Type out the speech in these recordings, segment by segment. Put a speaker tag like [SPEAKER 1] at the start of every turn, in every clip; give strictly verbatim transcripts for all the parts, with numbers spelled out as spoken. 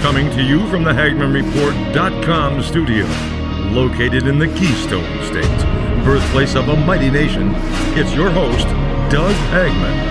[SPEAKER 1] Coming to you from the Hagman Report dot com studio, located in the Keystone State, birthplace of a mighty nation, it's your host, Doug Hagman.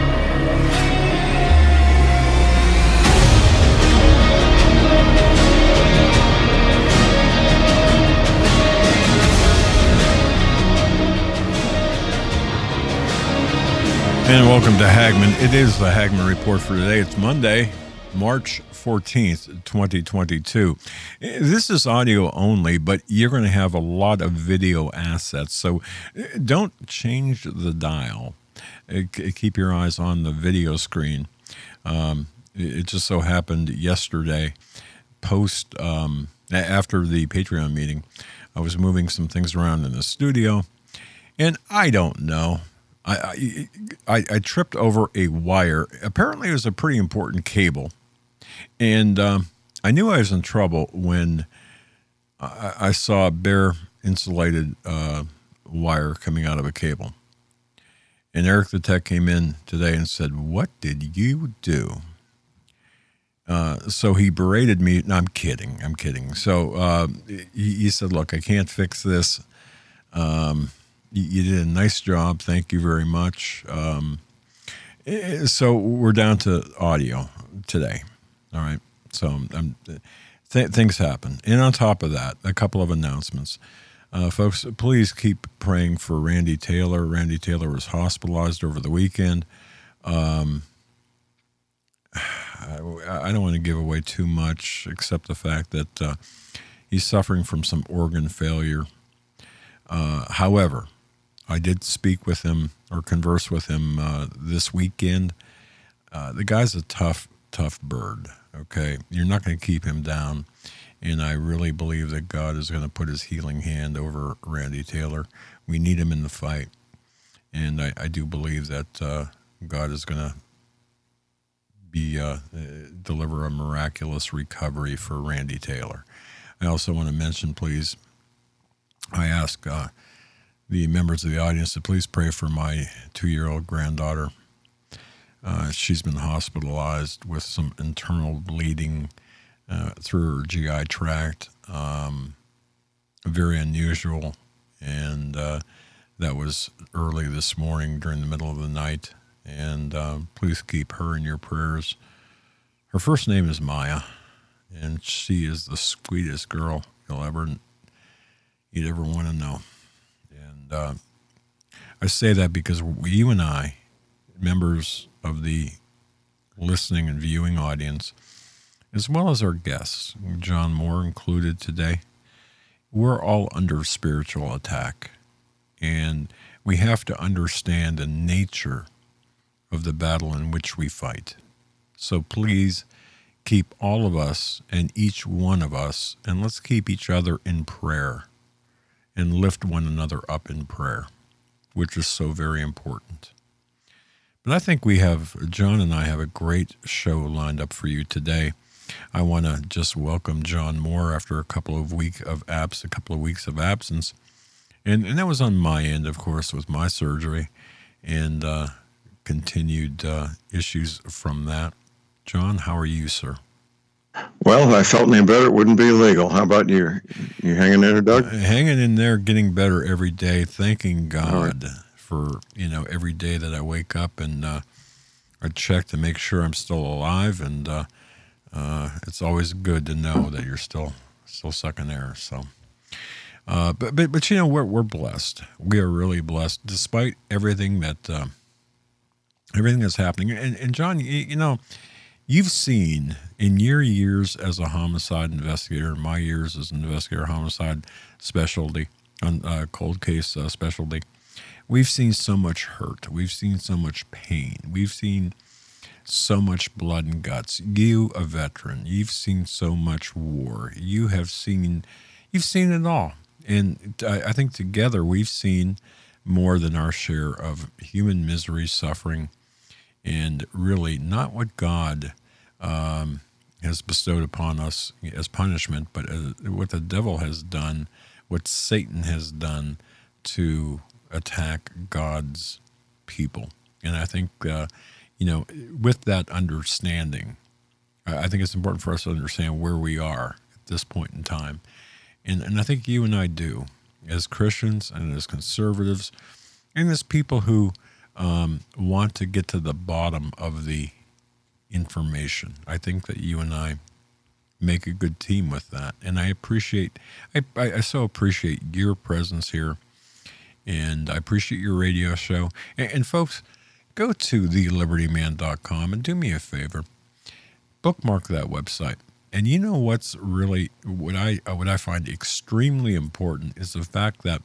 [SPEAKER 2] And welcome to Hagman. It is the Hagman Report for today. It's Monday, March fourteenth, twenty twenty-two. This is audio only, but you're going to have a lot of video assets. So don't change the dial. Keep your eyes on the video screen. Um, it just so happened yesterday, post um, after the Patreon meeting, I was moving some things around in the studio, and I don't know. I, I I tripped over a wire. Apparently, it was a pretty important cable, and um, I knew I was in trouble when I, I saw a bare insulated uh, wire coming out of a cable. And Eric the tech came in today and said, "What did you do?" Uh, so he berated me. No, I'm kidding. I'm kidding. So uh, he, he said, "Look, I can't fix this. Um, You did a nice job. Thank you very much." Um, so we're down to audio today. All right. So um, th- things happen. And on top of that, a couple of announcements. Uh, folks, please keep praying for Randy Taylor. Randy Taylor was hospitalized over the weekend. Um, I, I don't want to give away too much, except the fact that uh, he's suffering from some organ failure. Uh, however, I did speak with him or converse with him uh, this weekend. Uh, the guy's a tough, tough bird, okay? You're not going to keep him down, and I really believe that God is going to put his healing hand over Randy Taylor. We need him in the fight, and I, I do believe that uh, God is going to be uh, deliver a miraculous recovery for Randy Taylor. I also want to mention, please, I ask uh, the members of the audience to please pray for my two-year-old granddaughter. Uh, she's been hospitalized with some internal bleeding uh, through her G I tract. Um, very unusual, and uh, that was early this morning during the middle of the night. And uh, please keep her in your prayers. Her first name is Maya, and she is the sweetest girl you'll ever you'd ever want to know. And uh, I say that because you and I, members of the listening and viewing audience, as well as our guests, John Moore included today, we're all under spiritual attack. And we have to understand the nature of the battle in which we fight. So please keep all of us and each one of us, and let's keep each other in prayer. And lift one another up in prayer, which is so very important. But I think we have, John and I have a great show lined up for you today. I want to just welcome John Moore after a couple of week of abs, a couple of weeks of absence, and and that was on my end, of course, with my surgery and uh, continued uh, issues from that. John, how are you, sir?
[SPEAKER 3] Well, if I felt any better, it wouldn't be illegal. How about you? You hanging in there, Doug?
[SPEAKER 2] Uh, hanging in there, getting better every day, thanking God right. for, you know, every day that I wake up and uh, I check to make sure I'm still alive. And uh, uh, it's always good to know that you're still still sucking air. So, uh, but, but, but, you know, we're, we're blessed. We are really blessed, despite everything that, uh, everything that's happening. And, and John, you, you know, you've seen in your years as a homicide investigator, my years as an investigator, homicide specialty, on uh, cold case uh, specialty, we've seen so much hurt. We've seen so much pain. We've seen so much blood and guts. You, a veteran, you've seen so much war. You have seen, you've seen it all. And I, I think together we've seen more than our share of human misery, suffering, and really not what God um, has bestowed upon us as punishment, but as, what the devil has done, what Satan has done to attack God's people. And I think, uh, you know, with that understanding, I think it's important for us to understand where we are at this point in time. And, and I think you and I do, as Christians and as conservatives, and as people who um, want to get to the bottom of the information. I think that you and I make a good team with that. And I appreciate, I, I, I so appreciate your presence here. And I appreciate your radio show. And, and folks, go to the liberty man dot com and do me a favor. Bookmark that website. And you know what's really, what I what I find extremely important is the fact that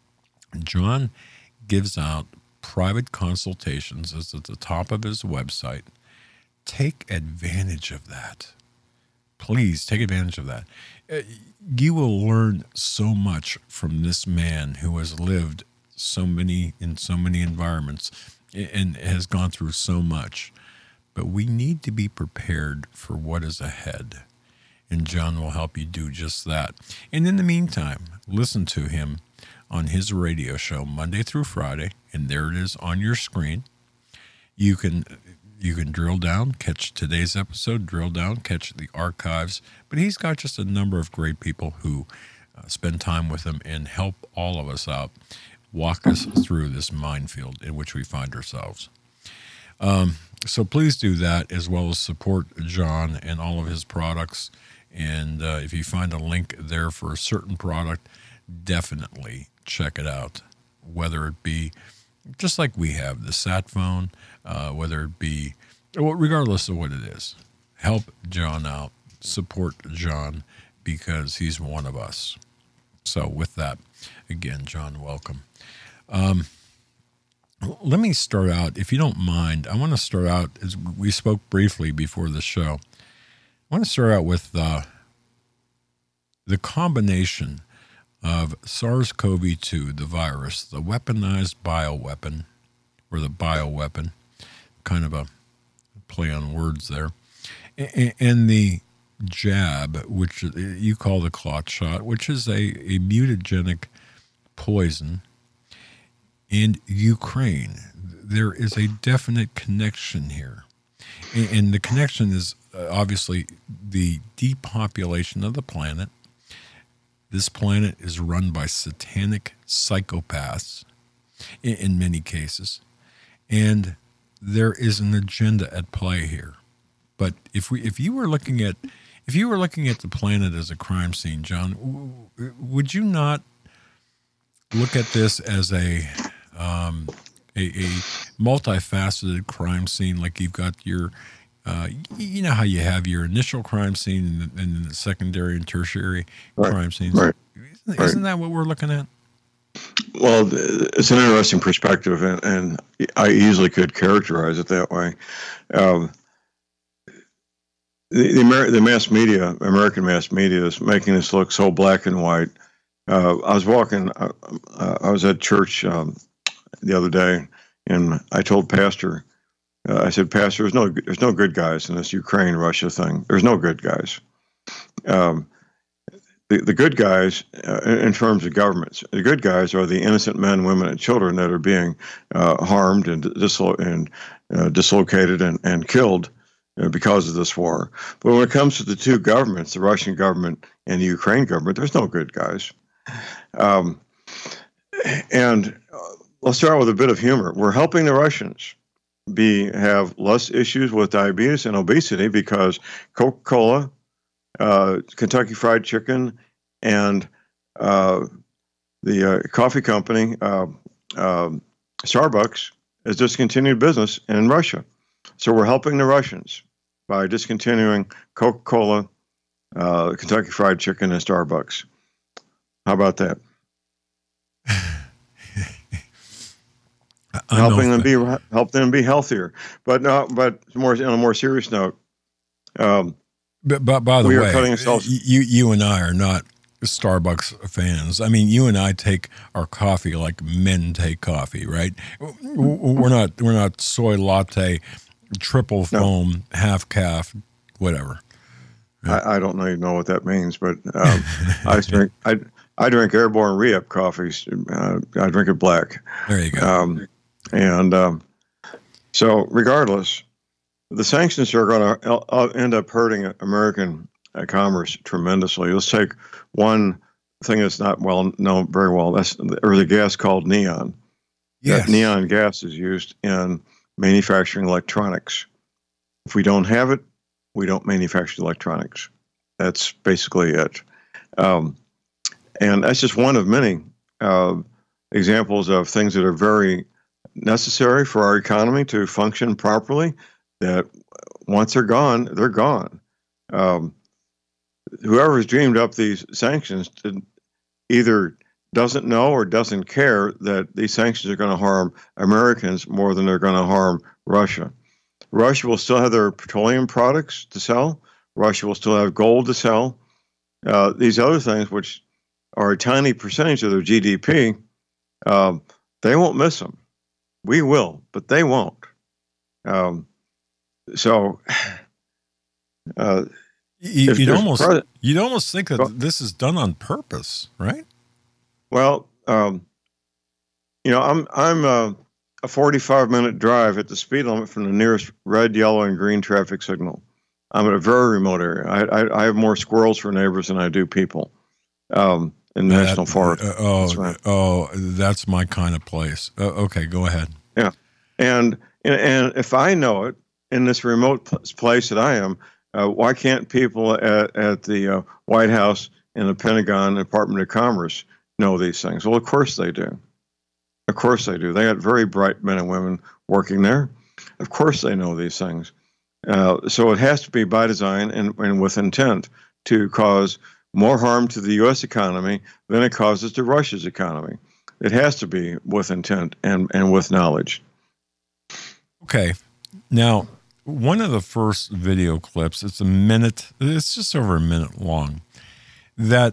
[SPEAKER 2] John gives out private consultations. It's at the top of his website. Take advantage of that. Please take advantage of that. You will learn so much from this man who has lived so many in so many environments and has gone through so much. But we need to be prepared for what is ahead. And John will help you do just that. And in the meantime, listen to him on his radio show Monday through Friday, and there it is on your screen. You can you can drill down, catch today's episode, drill down, catch the archives. But he's got just a number of great people who uh, spend time with him and help all of us out, walk us through this minefield in which we find ourselves. Um, so please do that, as well as support John and all of his products. And uh, if you find a link there for a certain product, definitely check it out, whether it be just like we have the Sat Phone, uh, whether it be, well, regardless of what it is, help John out, support John, because he's one of us. So with that, again, John, welcome. Um, let me start out, if you don't mind, I want to start out, as we spoke briefly before the show, I want to start out with uh, the combination of SARS-C o V two, the virus, the weaponized bioweapon, or the bioweapon, kind of a play on words there, and the jab, which you call the clot shot, which is a, a mutagenic poison, and Ukraine. There is a definite connection here. And the connection is obviously the depopulation of the planet. This planet is run by satanic psychopaths in many cases. And there is an agenda at play here. But if we, if you were looking at, if you were looking at the planet as a crime scene, John, would you not look at this as a, um, a, a multifaceted crime scene? Like you've got your, uh, you know how you have your initial crime scene and, the, and the secondary and tertiary right. crime scenes.
[SPEAKER 3] Right.
[SPEAKER 2] Isn't,
[SPEAKER 3] right.
[SPEAKER 2] isn't that what we're looking at?
[SPEAKER 3] Well, it's an interesting perspective, and, and I easily could characterize it that way. Um, the, the, Amer- the mass media, American mass media, is making this look so black and white. Uh, I was walking, uh, uh, I was at church um, the other day, and I told Pastor, uh, I said, Pastor, there's no, there's no good guys in this Ukraine-Russia thing. There's no good guys. Um, the, the good guys, uh, in terms of governments, the good guys are the innocent men, women, and children that are being uh, harmed and, dislo- and uh, dislocated and, and killed uh, because of this war. But when it comes to the two governments, the Russian government and the Ukraine government, there's no good guys. Um, and uh, let's start with a bit of humor. We're helping the Russians be have less issues with diabetes and obesity because Coca-Cola, uh, Kentucky Fried Chicken, and uh, the uh, coffee company, uh, uh, Starbucks, has discontinued business in Russia. So we're helping the Russians by discontinuing Coca-Cola, uh, Kentucky Fried Chicken, and Starbucks. How about that? Helping them be help them be healthier, but no, but more on a more serious note. Um,
[SPEAKER 2] but, but by the
[SPEAKER 3] we
[SPEAKER 2] way,
[SPEAKER 3] are cutting ourselves.
[SPEAKER 2] you you and I are not Starbucks fans. I mean, you and I take our coffee like men take coffee, right? We're not we're not soy latte, triple foam, no. half calf, whatever.
[SPEAKER 3] I, I don't even know what that means, but um, I drink I I drink Airborne Re-Up coffees. Uh, I drink it black.
[SPEAKER 2] There you go.
[SPEAKER 3] Um, And um, so regardless, the sanctions are going to end up hurting American commerce tremendously. Let's take one thing that's not well known very well. That's or the gas called neon.
[SPEAKER 2] Yes.
[SPEAKER 3] That neon gas is used in manufacturing electronics. If we don't have it, we don't manufacture electronics. That's basically it. Um, and that's just one of many uh, examples of things that are very necessary for our economy to function properly, that once they're gone, they're gone. Um, whoever has dreamed up these sanctions either doesn't know or doesn't care that these sanctions are going to harm Americans more than they're going to harm Russia. Russia will still have their petroleum products to sell. Russia will still have gold to sell. Uh, these other things, which are a tiny percentage of their G D P, uh, they won't miss them. We will, but they won't. Um, so, uh,
[SPEAKER 2] you, you'd almost
[SPEAKER 3] pres-
[SPEAKER 2] you'd almost think that
[SPEAKER 3] well,
[SPEAKER 2] this is done on purpose, right?
[SPEAKER 3] Well, um, you know, I'm I'm uh, a forty-five minute drive at the speed limit from the nearest red, yellow, and green traffic signal. I'm in a very remote area. I I, I have more squirrels for neighbors than I do people um, in the
[SPEAKER 2] That-
[SPEAKER 3] national forest.
[SPEAKER 2] uh, oh,
[SPEAKER 3] That's right.
[SPEAKER 2] oh, that's my kind of place. Uh, okay, go ahead.
[SPEAKER 3] Yeah, and, and and if I know it in this remote pl- place that I am, uh, why can't people at at the uh, White House and the Pentagon, Department of Commerce know these things? Well, of course they do. Of course they do. They got very bright men and women working there. Of course they know these things. Uh, so it has to be by design and, and with intent to cause more harm to the U S economy than it causes to Russia's economy. It has to be with intent and, and with knowledge.
[SPEAKER 2] Okay. Now, one of the first video clips, it's a minute, it's just over a minute long, that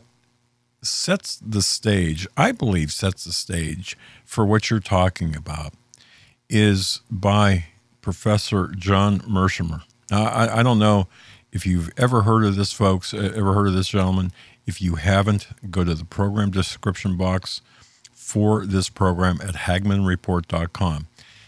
[SPEAKER 2] sets the stage, I believe sets the stage for what you're talking about, is by Professor John Mearsheimer. Now, I, I don't know if you've ever heard of this, folks, ever heard of this gentleman. If you haven't, go to the program description box for this program at hagmann report dot com.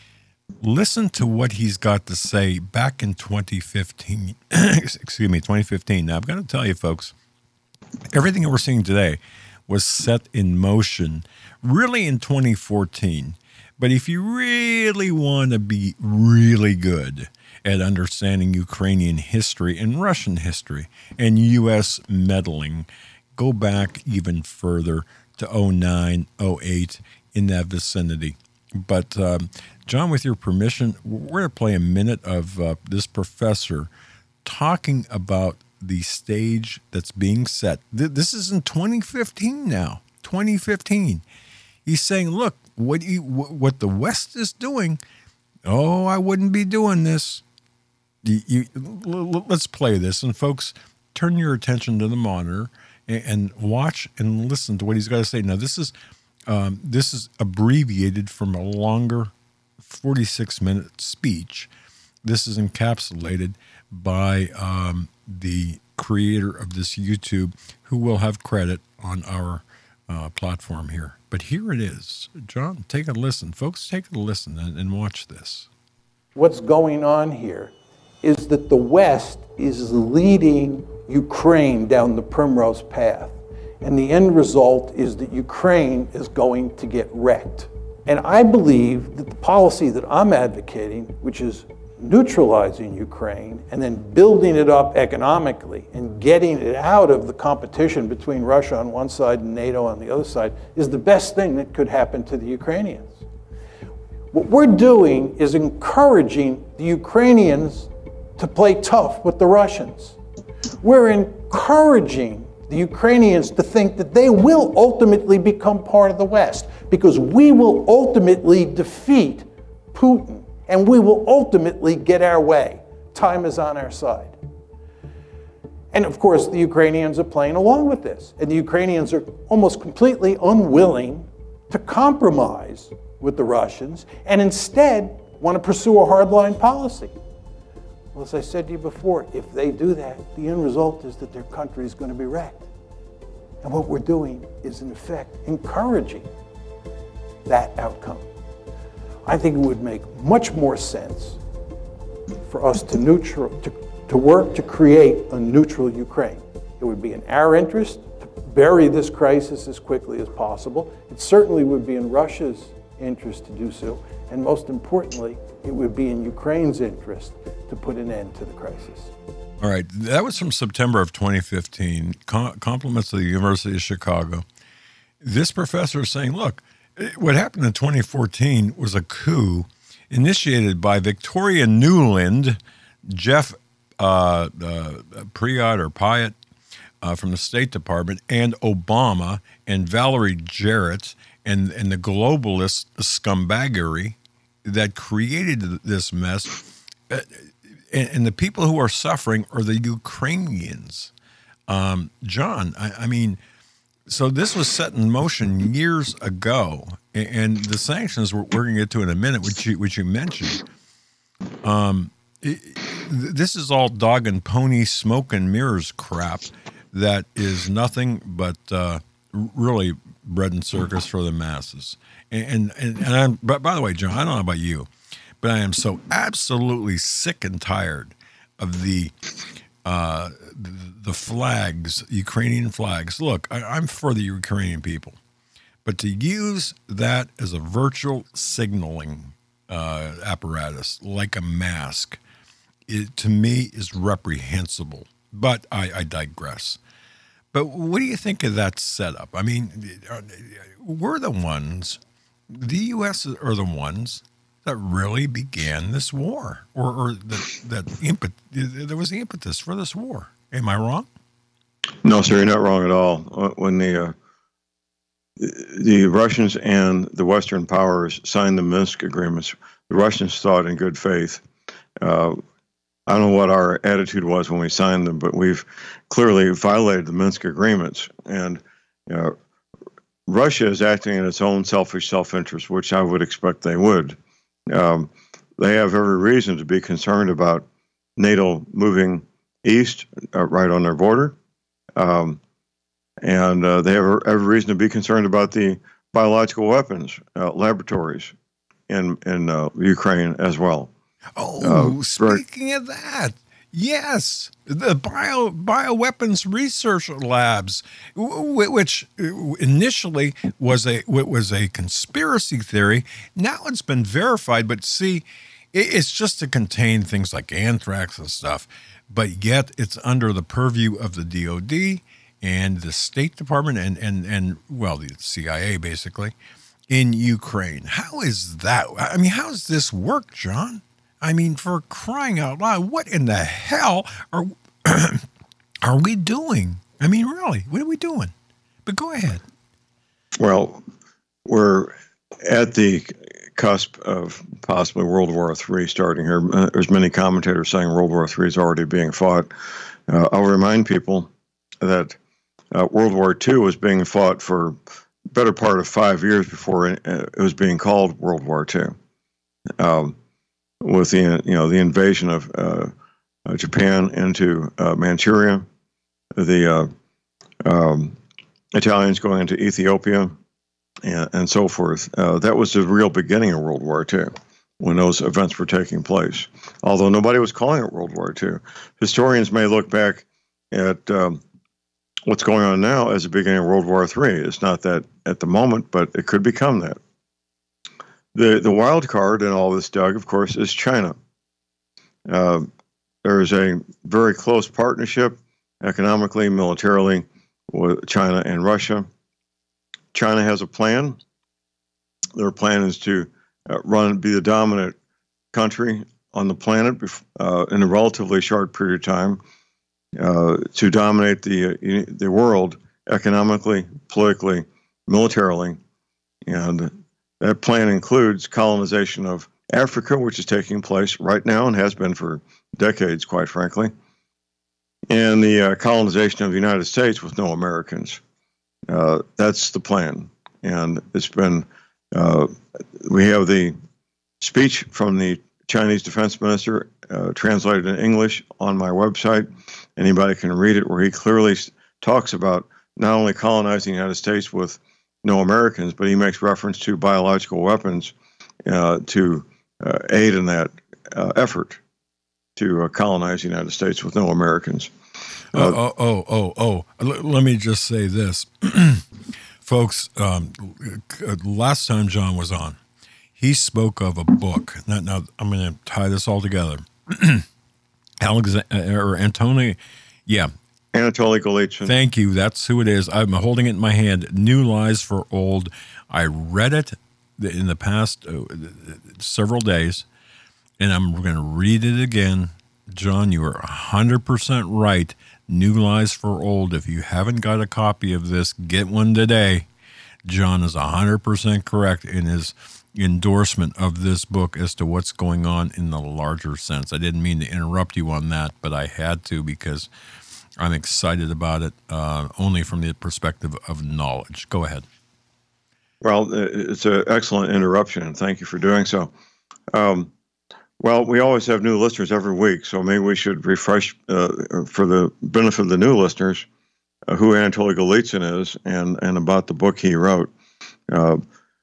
[SPEAKER 2] Listen to what he's got to say back in twenty fifteen. Excuse me, twenty fifteen. Now, I've got to tell you, folks, everything that we're seeing today was set in motion really in twenty fourteen. But if you really want to be really good at understanding Ukrainian history and Russian history and U S meddling, go back even further to oh nine, oh eight, in that vicinity. But, um, John, with your permission, we're going to play a minute of uh, this professor talking about the stage that's being set. Th- this is in twenty fifteen now, twenty fifteen. He's saying, look, what you, what the West is doing, oh, I wouldn't be doing this. You, you, l- let's play this. And folks, turn your attention to the monitor and, and watch and listen to what he's got to say. Now, this is um, this is abbreviated from a longer forty-six minute speech. This is encapsulated by um, the creator of this YouTube, who will have credit on our uh, platform here. But here it is. John, take a listen. Folks, take a listen and, and watch this.
[SPEAKER 4] What's going on here is that the West is leading Ukraine down the primrose path. And the end result is that Ukraine is going to get wrecked. And I believe that the policy that I'm advocating, which is neutralizing Ukraine and then building it up economically and getting it out of the competition between Russia on one side and NATO on the other side, is the best thing that could happen to the Ukrainians. What we're doing is encouraging the Ukrainians to play tough with the Russians. We're encouraging the Ukrainians to think that they will ultimately become part of the West, because we will ultimately defeat Putin and we will ultimately get our way. Time is on our side. And of course, the Ukrainians are playing along with this. And the Ukrainians are almost completely unwilling to compromise with the Russians and instead want to pursue a hardline policy. Well, as I said to you before, if they do that, the end result is that their country is going to be wrecked. And what we're doing is, in effect, encouraging that outcome. I think it would make much more sense for us to neutral to, to work to create a neutral Ukraine. It would be in our interest to bury this crisis as quickly as possible. It certainly would be in Russia's interest to do so, and most importantly, it would be in Ukraine's interest to put an end to the crisis.
[SPEAKER 2] All right, that was from September of twenty fifteen. Com- compliments to the University of Chicago. This professor is saying, look, what happened in twenty fourteen was a coup initiated by Victoria Nuland, Jeff uh, uh, Priot or Pyatt uh, from the State Department, and Obama and Valerie Jarrett and, and the globalist scumbaggery that created this mess. Uh, and, and the people who are suffering are the Ukrainians. Um, John, I, I mean, so this was set in motion years ago, and the sanctions we're, we're going to get to in a minute, which you, which you mentioned. Um, it, this is all dog and pony, smoke and mirrors crap that is nothing but uh, really bread and circus for the masses. And and, and I'm, but by the way, John, I don't know about you, but I am so absolutely sick and tired of the. Uh, the flags, Ukrainian flags. Look, I, I'm for the Ukrainian people, but to use that as a virtual signaling uh, apparatus, like a mask, it, to me is reprehensible. But I, I digress. But what do you think of that setup? I mean, we're the ones, the U S are the ones that really began this war, or, or that that impet, there was the impetus for this war. Am I wrong?
[SPEAKER 3] No, sir, you're not wrong at all. When the uh, the Russians and the Western powers signed the Minsk agreements, the Russians thought in good faith. Uh, I don't know what our attitude was when we signed them, but we've clearly violated the Minsk agreements, and uh, Russia is acting in its own selfish self-interest, which I would expect they would. Um, they have every reason to be concerned about NATO moving east, uh, right on their border. Um, and uh, they have every reason to be concerned about the biological weapons uh, laboratories in, in uh, Ukraine as well.
[SPEAKER 2] Oh,
[SPEAKER 3] uh,
[SPEAKER 2] speaking very- of that, yes, the bio bioweapons research labs, which initially was a was a conspiracy theory. Now it's been verified, but see, it's just to contain things like anthrax and stuff. But yet it's under the purview of the D O D and the State Department and and and well, the C I A basically in Ukraine. How is that? I mean, how does this work, John? I mean, for crying out loud, what in the hell are are we doing? I mean, really, what are we doing? But go ahead.
[SPEAKER 3] Well, we're at the cusp of possibly World War Three starting here. There's many commentators saying World War Three is already being fought. Uh, I'll remind people that uh, World War Two was being fought for the better part of five years before it, uh, it was being called World War Two. Um, with the you know the invasion of uh, uh, Japan into uh, Manchuria, the uh, um, Italians going into Ethiopia, and, and so forth. Uh, that was the real beginning of World War Two, when those events were taking place. Although nobody was calling it World War Two. Historians may look back at um, what's going on now as the beginning of World War Three. It's not that at the moment, but it could become that. The the wild card in all this, Doug, of course, is China. Uh, there is a very close partnership economically, militarily, with China and Russia. China has a plan. Their plan is to uh, run, be the dominant country on the planet uh, in a relatively short period of time, uh, to dominate the uh, the world economically, politically, militarily, and that plan includes colonization of Africa, which is taking place right now and has been for decades, quite frankly, and the uh, colonization of the United States with no Americans. Uh, that's the plan. And it's been, uh, we have the speech from the Chinese defense minister uh, translated in English on my website. Anybody can read it, where he clearly talks about not only colonizing the United States with no Americans, but he makes reference to biological weapons uh, to uh, aid in that uh, effort. to uh, colonize the United States with no Americans. Uh,
[SPEAKER 2] oh, oh, oh, oh, oh. L- let me just say this. Folks, um, last time John was on, he spoke of a book. Now, now I'm going to tie this all together. Alexander, or Antony, yeah.
[SPEAKER 3] Anatoly Golitsyn.
[SPEAKER 2] Thank you. That's who it is. I'm holding it in my hand. New Lies for Old. I read it in the past uh, several days, and I'm going to read it again. John, you are one hundred percent right. New Lies for Old. If you haven't got a copy of this, get one today. John is one hundred percent correct in his endorsement of this book as to what's going on in the larger sense. I didn't mean to interrupt you on that, but I had to because I'm excited about it uh, only from the perspective of knowledge. Go ahead.
[SPEAKER 3] Well, it's an excellent interruption, and thank you for doing so. Um, well, we always have new listeners every week, so maybe we should refresh, uh, for the benefit of the new listeners, uh, who Anatoly Golitsyn is and, and about the book he wrote. Uh,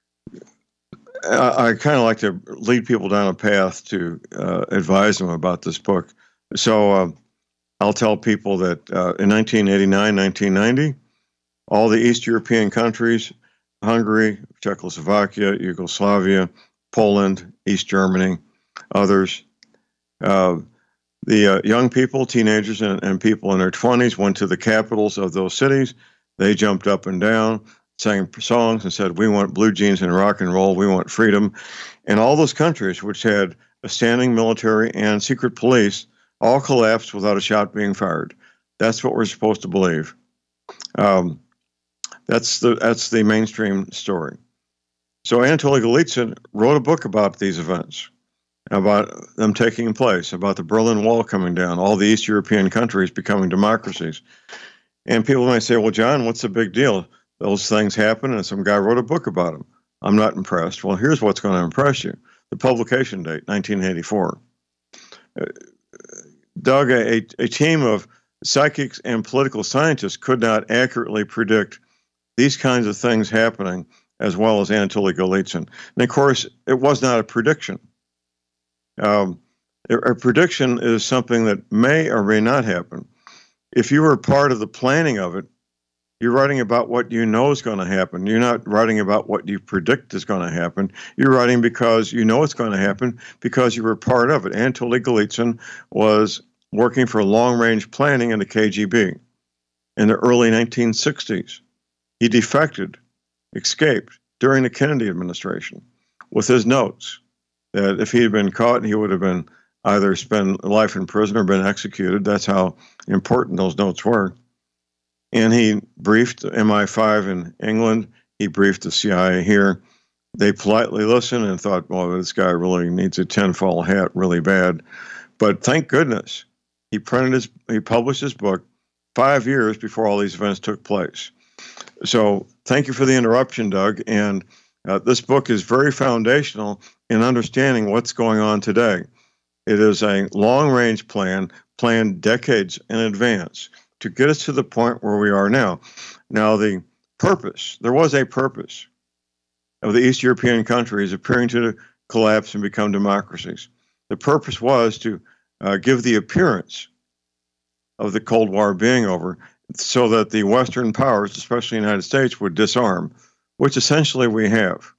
[SPEAKER 3] I, I kind of like to lead people down a path to uh, advise them about this book. So uh, I'll tell people that uh, in nineteen eighty-nine, nineteen ninety, all the East European countries, Hungary, Czechoslovakia, Yugoslavia, Poland, East Germany, others, uh, the uh, young people, teenagers, and, and people in their twenties went to the capitals of those cities. They jumped up and down, sang songs, and said, "We want blue jeans and rock and roll. We want freedom." And all those countries, which had a standing military and secret police, all collapsed without a shot being fired. That's what we're supposed to believe. Um, that's the that's the mainstream story. So Anatoly Golitsyn wrote a book about these events, about them taking place, about the Berlin Wall coming down, all the East European countries becoming democracies. And people may say, "Well, John, what's the big deal? Those things happen, and some guy wrote a book about them." I'm not impressed. Well, here's what's going to impress you. The publication date, nineteen eighty-four. Uh, Doug, a, a team of psychics and political scientists could not accurately predict these kinds of things happening as well as Anatoly Golitsyn. And of course, it was not a prediction. Um, a, a prediction is something that may or may not happen. If you were part of the planning of it, you're writing about what you know is going to happen. You're not writing about what you predict is going to happen. You're writing because you know it's going to happen because you were part of it. Anatoly Golitsyn was working for long-range planning in the K G B in the early nineteen sixties. He defected, escaped during the Kennedy administration with his notes that if he had been caught, he would have been either spent life in prison or been executed. That's how important those notes were. And he briefed M I five in England. He briefed the C I A here. They politely listened and thought, well, this guy really needs a tinfoil hat really bad. But thank goodness he printed his, he published his book five years before all these events took place. So thank you for the interruption, Doug. And uh, this book is very foundational in understanding what's going on today. It is a long-range plan, planned decades in advance, to get us to the point where we are now. Now, the purpose, there was a purpose of the East European countries appearing to collapse and become democracies. The purpose was to uh, give the appearance of the Cold War being over so that the Western powers, especially the United States, would disarm, which essentially we have.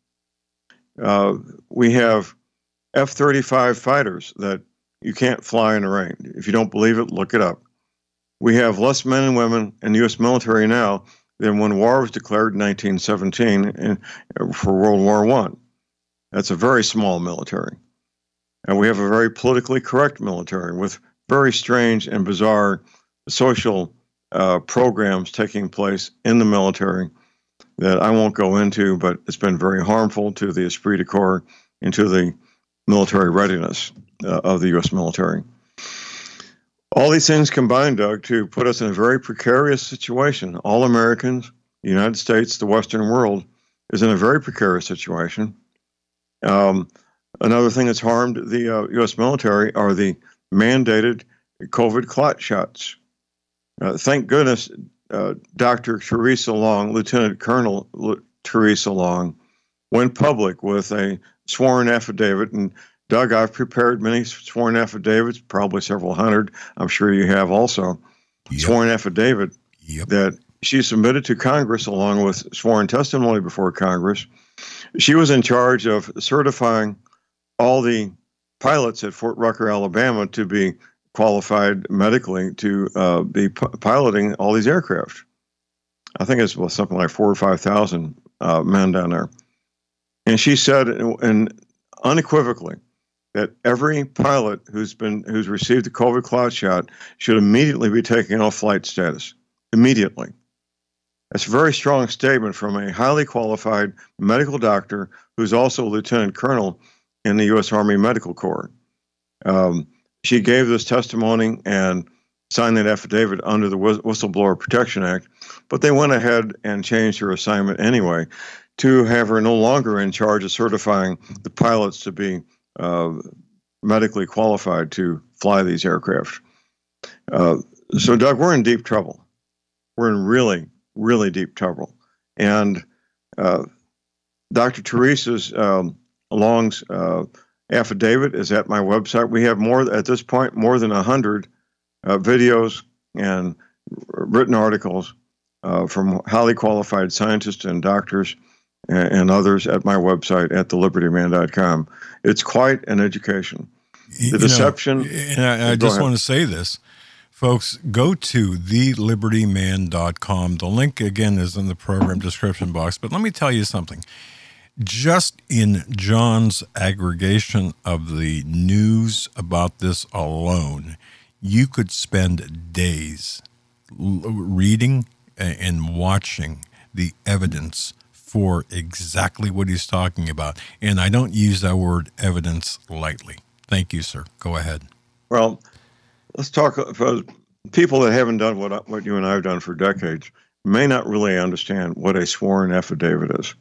[SPEAKER 3] Uh, we have F thirty-five fighters that you can't fly in the rain. If you don't believe it, look it up. We have less men and women in the U S military now than when war was declared in nineteen seventeen in, for World War One. That's a very small military. And we have a very politically correct military with very strange and bizarre social uh, programs taking place in the military that I won't go into, but it's been very harmful to the esprit de corps and to the military readiness uh, of the U S military. All these things combined, Doug, to put us in a very precarious situation. All Americans, the United States, the Western world is in a very precarious situation. Um, another thing that's harmed the uh, U S military are the mandated COVID clot shots. Uh, thank goodness uh, Doctor Theresa Long, Lieutenant Colonel L- Theresa Long, went public with a sworn affidavit and Doug, I've prepared many sworn affidavits, probably several hundred. I'm sure you have also. Yep. Sworn affidavit yep. that she submitted to Congress along with sworn testimony before Congress. She was in charge of certifying all the pilots at Fort Rucker, Alabama, to be qualified medically to uh, be p- piloting all these aircraft. I think it's well, something like four or five thousand uh, men down there. And she said, and unequivocally, that every pilot who's been who's received the COVID cloud shot should immediately be taken off flight status. Immediately. That's a very strong statement from a highly qualified medical doctor who's also a lieutenant colonel in the U S Army Medical Corps. Um, she gave this testimony and signed that affidavit under the Whistleblower Protection Act, but they went ahead and changed her assignment anyway to have her no longer in charge of certifying the pilots to be uh, medically qualified to fly these aircraft. Uh, so, Doug, we're in deep trouble. We're in really, really deep trouble. And uh, Doctor Teresa's um, Long's uh, affidavit is at my website. We have more, at this point, more than one hundred uh, videos and written articles uh, from highly qualified scientists and doctors and, and others at my website at the liberty man dot com. It's quite an education. The
[SPEAKER 2] you
[SPEAKER 3] deception.
[SPEAKER 2] Know, and I, I just ahead. want to say this. Folks, go to the liberty man dot com. The link, again, is in the program description box. But let me tell you something. Just in John's aggregation of the news about this alone, you could spend days l- reading and watching the evidence for exactly what he's talking about. And I don't use that word evidence lightly. Thank you, sir. Go ahead.
[SPEAKER 3] Well, let's talk for people that haven't done what what you and I have done for decades may not really understand what a sworn affidavit is.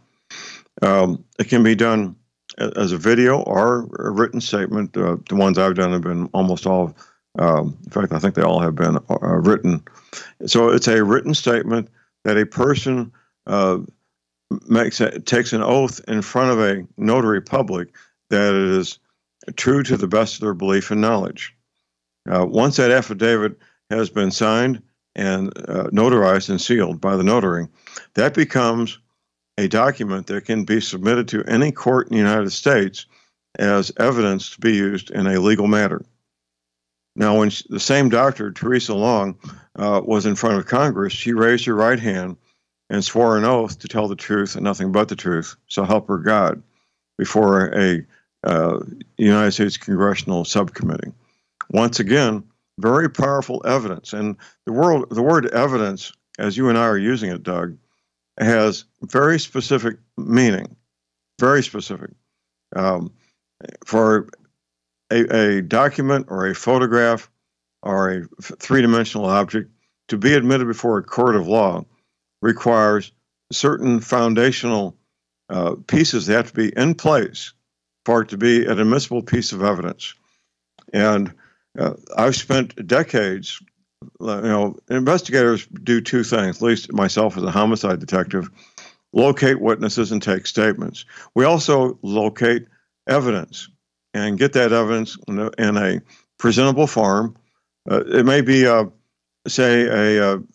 [SPEAKER 3] Um, it can be done as a video or a written statement. Uh, the ones I've done have been almost all, um, in fact, I think they all have been uh, written. So it's a written statement that a person uh, makes a, takes an oath in front of a notary public that it is true to the best of their belief and knowledge. Uh, once that affidavit has been signed and uh, notarized and sealed by the notary, that becomes a document that can be submitted to any court in the United States as evidence to be used in a legal matter. Now, when she, the same doctor, Teresa Long, uh, was in front of Congress, she raised her right hand and swore an oath to tell the truth and nothing but the truth, so help her God, before a uh, United States Congressional Subcommittee. Once again, very powerful evidence. And the, world, the word evidence, as you and I are using it, Doug, has very specific meaning, very specific. Um, for a, a document or a photograph or a three-dimensional object to be admitted before a court of law requires certain foundational uh, pieces that have to be in place for it to be an admissible piece of evidence. And uh, I've spent decades, you know, investigators do two things, at least myself as a homicide detective, locate witnesses and take statements. We also locate evidence and get that evidence in a, in a presentable form. Uh, it may be, uh, say, a, a,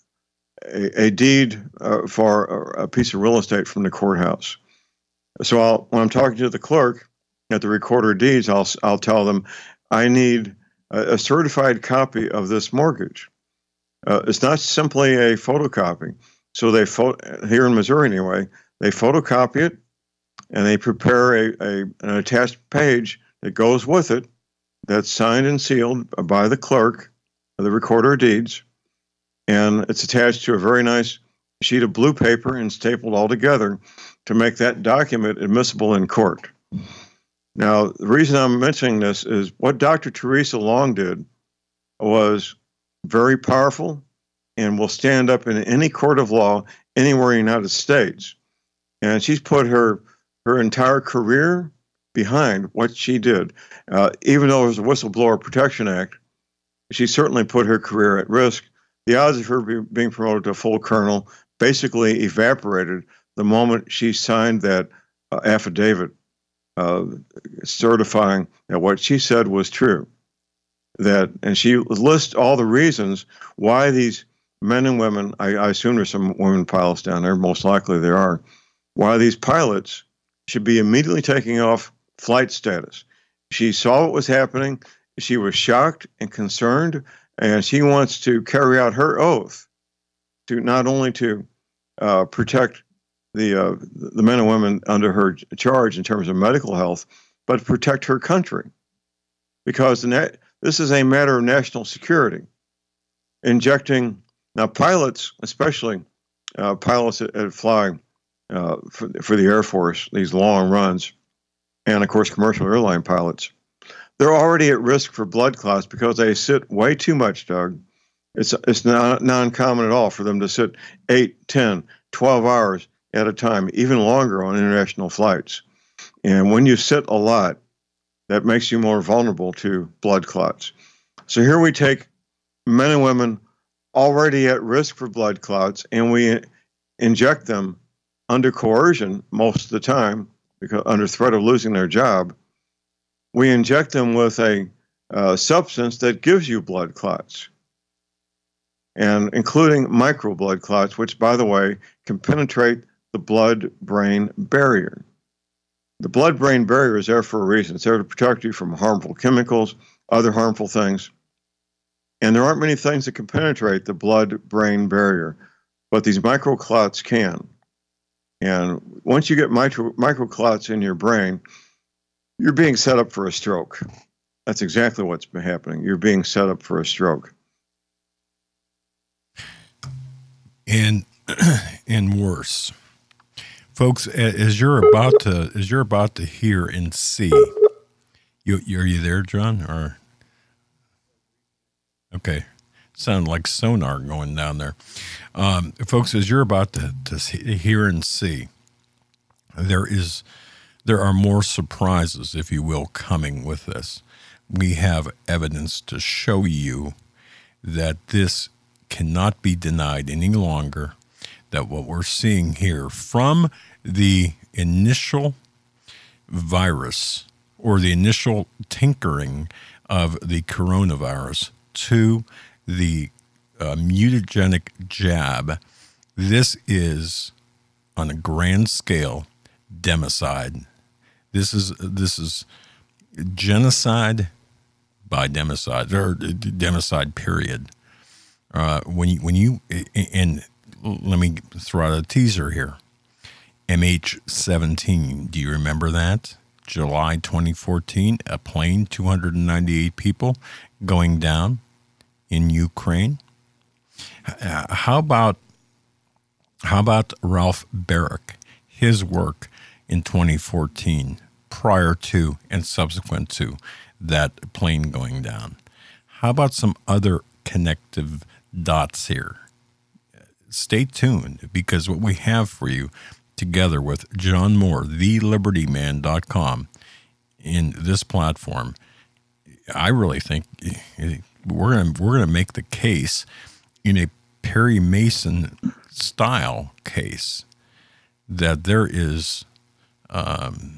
[SPEAKER 3] a deed uh, for a piece of real estate from the courthouse. So I'll, when I'm talking to the clerk at the recorder of deeds, I'll, I'll tell them, I need a, a certified copy of this mortgage. Uh, it's not simply a photocopy. So they, pho- here in Missouri anyway, they photocopy it and they prepare a, a an attached page that goes with it that's signed and sealed by the clerk, the recorder of deeds, and it's attached to a very nice sheet of blue paper and stapled all together to make that document admissible in court. Now, the reason I'm mentioning this is what Doctor Teresa Long did was very powerful and will stand up in any court of law anywhere in the United States. And she's put her her entire career behind what she did. Uh, even though there's a Whistleblower Protection Act, she certainly put her career at risk. The odds of her be, being promoted to full colonel basically evaporated the moment she signed that uh, affidavit uh, certifying that what she said was true. That, and she lists all the reasons why these men and women, I, I assume there's some women pilots down there, most likely there are, why these pilots should be immediately taking off flight status. She saw what was happening. She was shocked and concerned, and she wants to carry out her oath to not only to uh, protect the uh, the men and women under her charge in terms of medical health, but to protect her country, because the net, this is a matter of national security. Injecting now pilots, especially uh, pilots that, that fly uh, for for the Air Force, these long runs, and of course commercial airline pilots, they're already at risk for blood clots because they sit way too much, Doug. It's it's not non-common at all for them to sit eight, ten, twelve hours at a time, even longer on international flights. And when you sit a lot, that makes you more vulnerable to blood clots. So here we take men and women already at risk for blood clots, and we inject them under coercion most of the time, because under threat of losing their job. We inject them with a uh, substance that gives you blood clots, and including micro blood clots, which, by the way, can penetrate the blood-brain barrier. The blood-brain barrier is there for a reason. It's there to protect you from harmful chemicals, other harmful things. And there aren't many things that can penetrate the blood-brain barrier, but these microclots can. And once you get micro, microclots in your brain, you're being set up for a stroke. That's exactly what's been happening. You're being set up for a stroke.
[SPEAKER 2] And and worse. Folks, as you're about to as you're about to hear and see, you are you there, John? Or okay, sound like sonar going down there, um, folks. As you're about to, to hear and see, there is there are more surprises, if you will, coming with this. We have evidence to show you that this cannot be denied any longer. That what we're seeing here from the initial virus or the initial tinkering of the coronavirus to the uh, mutagenic jab, this is on a grand scale democide. This is this is genocide by democide, or democide period. Uh, when you when you and let me throw out a teaser here. M H seventeen, do you remember that? July twenty fourteen, a plane, two hundred ninety-eight people going down in Ukraine. How about how about Ralph Barrick, his work in twenty fourteen, prior to and subsequent to that plane going down? How about some other connective dots here? Stay tuned, because what we have for you, together with John Moore, the liberty man dot com, in this platform, I really think we're going we're going to make the case in a Perry Mason style case that there is um,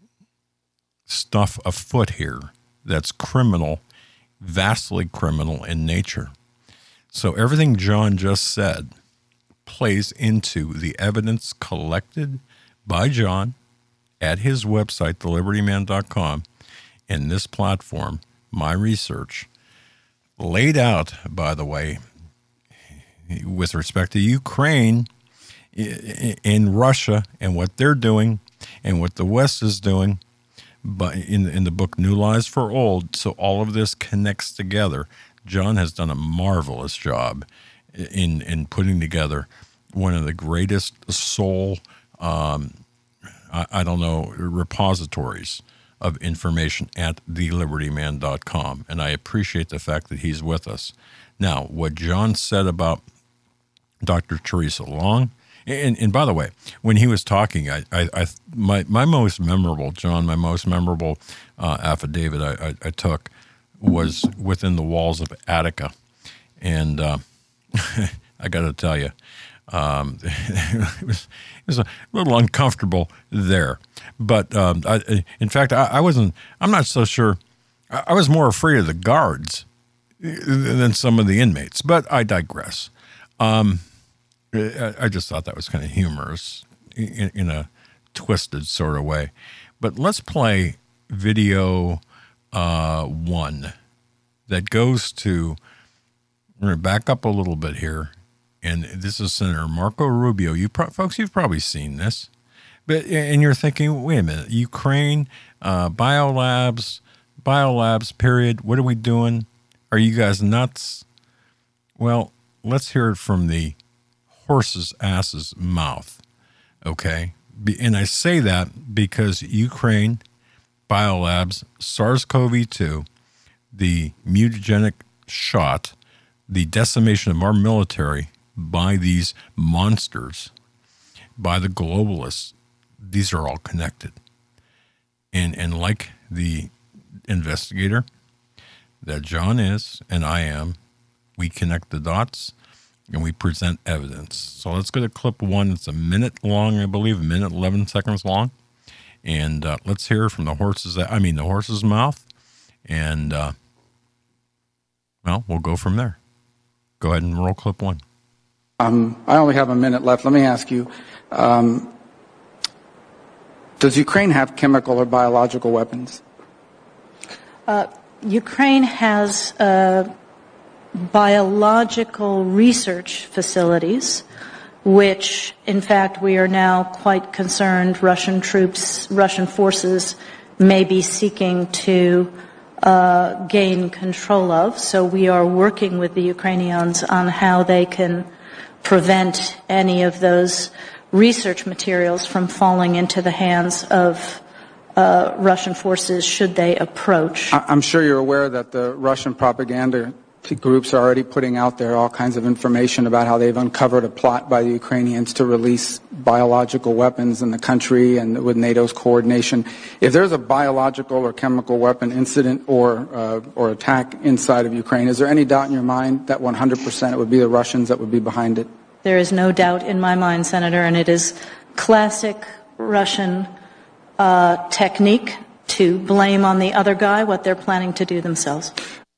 [SPEAKER 2] stuff afoot here that's criminal, vastly criminal in nature. So everything John just said plays into the evidence collected by John at his website, the liberty man dot com, and this platform, my research, laid out, by the way, with respect to Ukraine and Russia and what they're doing and what the West is doing, but in, in the book New Lies for Old. So all of this connects together. John has done a marvelous job in in putting together one of the greatest soul, um, I, I don't know, repositories of information at the liberty man dot com. And I appreciate the fact that he's with us. Now, what John said about Doctor Theresa Long, and, and by the way, when he was talking, I, I, I my my most memorable, John, my most memorable uh, affidavit I, I, I took was within the walls of Attica. And uh, I got to tell you, Um, it was it was a little uncomfortable there, but um, I, in fact, I, I wasn't. I'm not so sure. I, I was more afraid of the guards than some of the inmates. But I digress. Um, I, I just thought that was kind of humorous in, in a twisted sort of way. But let's play video uh, one that goes to. We're going to back up a little bit here. And this is Senator Marco Rubio. You pro- folks, you've probably seen this, but and you're thinking, wait a minute, Ukraine, uh, biolabs, biolabs. Period. What are we doing? Are you guys nuts? Well, let's hear it from the horse's ass's mouth. Okay, and I say that because Ukraine, biolabs, SARS-C o V two, the mutagenic shot, the decimation of our military by these monsters, by the globalists, these are all connected. And and like the investigator that John is and I am, we connect the dots and we present evidence. So let's go to clip one. It's a minute long, I believe, a minute, eleven seconds long. And uh, let's hear from the horse's, I mean, the horse's mouth. And, uh, well, we'll go from there. Go ahead and roll clip one.
[SPEAKER 5] Um, I only have a minute left. Let me ask you, um, does Ukraine have chemical or biological weapons?
[SPEAKER 6] Uh, Ukraine has uh, biological research facilities, which, in fact, we are now quite concerned Russian troops, Russian forces may be seeking to uh, gain control of. So we are working with the Ukrainians on how they can prevent any of those research materials from falling into the hands of uh, Russian forces should they approach.
[SPEAKER 5] I'm sure you're aware that the Russian propaganda groups are already putting out there all kinds of information about how they've uncovered a plot by the Ukrainians to release biological weapons in the country and with NATO's coordination. If there's a biological or chemical weapon incident or uh, or attack inside of Ukraine, is there any doubt in your mind that one hundred percent it would be the Russians that would be behind it?
[SPEAKER 6] There is no doubt in my mind, Senator, and it is classic Russian uh, technique to blame on the other guy what they're planning to do themselves.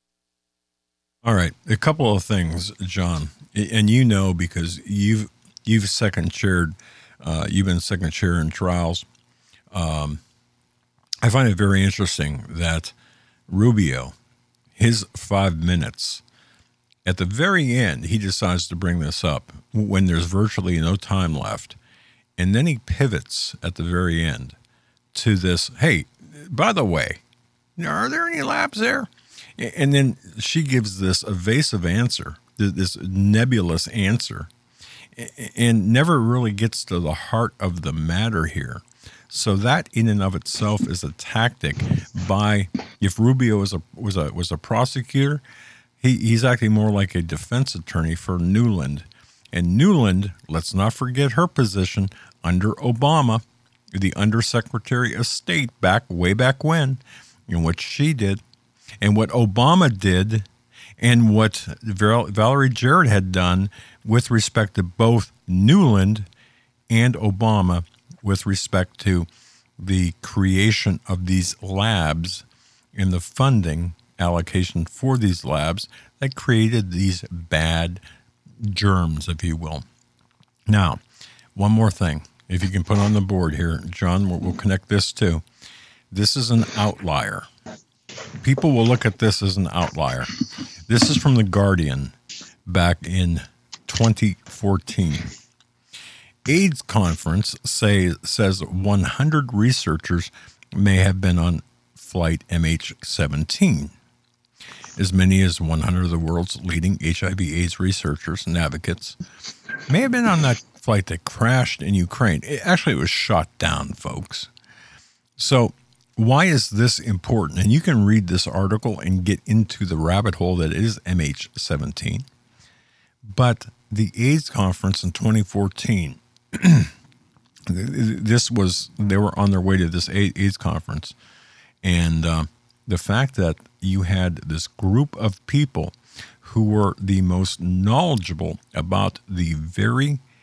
[SPEAKER 2] All right, a couple of things, John, and you know because you've you've second chaired, uh, you've been second chair in trials. Um, I find it very interesting that Rubio, his five minutes, at the very end, he decides to bring this up when there's virtually no time left, and then he pivots at the very end to this. Hey, by the way, are there any labs there? And then she gives this evasive answer, this nebulous answer, and never really gets to the heart of the matter here. So that in and of itself is a tactic by, if Rubio was a was a was a prosecutor, he, he's acting more like a defense attorney for Nuland. And Nuland, let's not forget her position under Obama, the Undersecretary of State back way back when, and what she did. And what Obama did and what Valerie Jarrett had done with respect to both Nuland and Obama with respect to the creation of these labs and the funding allocation for these labs that created these bad germs, if you will. Now, one more thing. If you can put on the board here, John, we'll, we'll connect this too. This is an outlier. People will look at this as an outlier. This is from The Guardian back in twenty fourteen. AIDS conference say, says one hundred researchers may have been on flight M H seventeen. As many as one hundred of the world's leading H I V AIDS researchers and advocates may have been on that flight that crashed in Ukraine. It, actually, it was shot down, folks. So why is this important? And you can read this article and get into the rabbit hole that is M H seventeen. But the AIDS conference in twenty fourteen, this was, they were on their way to this AIDS conference. And uh, the fact that you had this group of people who were the most knowledgeable about the very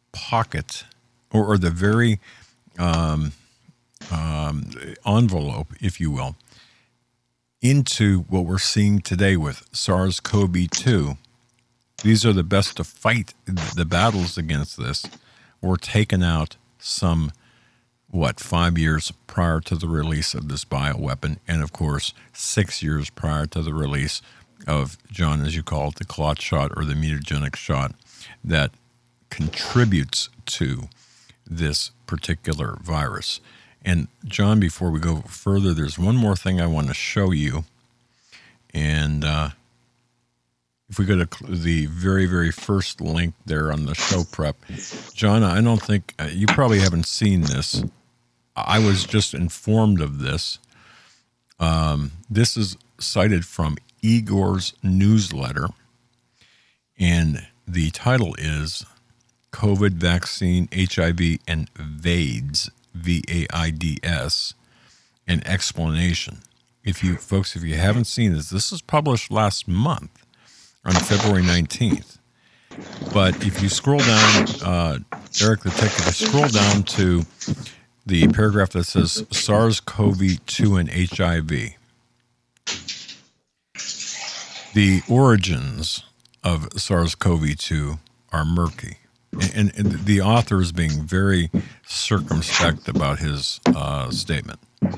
[SPEAKER 2] pocket or, or the very um, um, envelope, if you will, into what we're seeing today with SARS-C o V two. These are the best to fight the battles against this, were taken out some, what, five years prior to the release of this bioweapon, and of course, six years prior to the release of, John, as you call it, the clot shot or the mutagenic shot that contributes to this particular virus. And John, before we go further, there's one more thing I want to show you. And uh, if we go to the very, very first link there on the show prep, John, I don't think, uh, you probably haven't seen this. I was just informed of this. Um, this is cited from Igor's newsletter, and the title is COVID Vaccine, H I V, and VAIDS, V A I D S, an explanation. If you folks, if you haven't seen this, this was published last month on February nineteenth. But if you scroll down, uh, Eric the Tech, if you scroll down to the paragraph that says SARS-C o V two and H I V, the origins of SARS-C o V two are murky. And, and the author is being very circumspect about his uh, statement.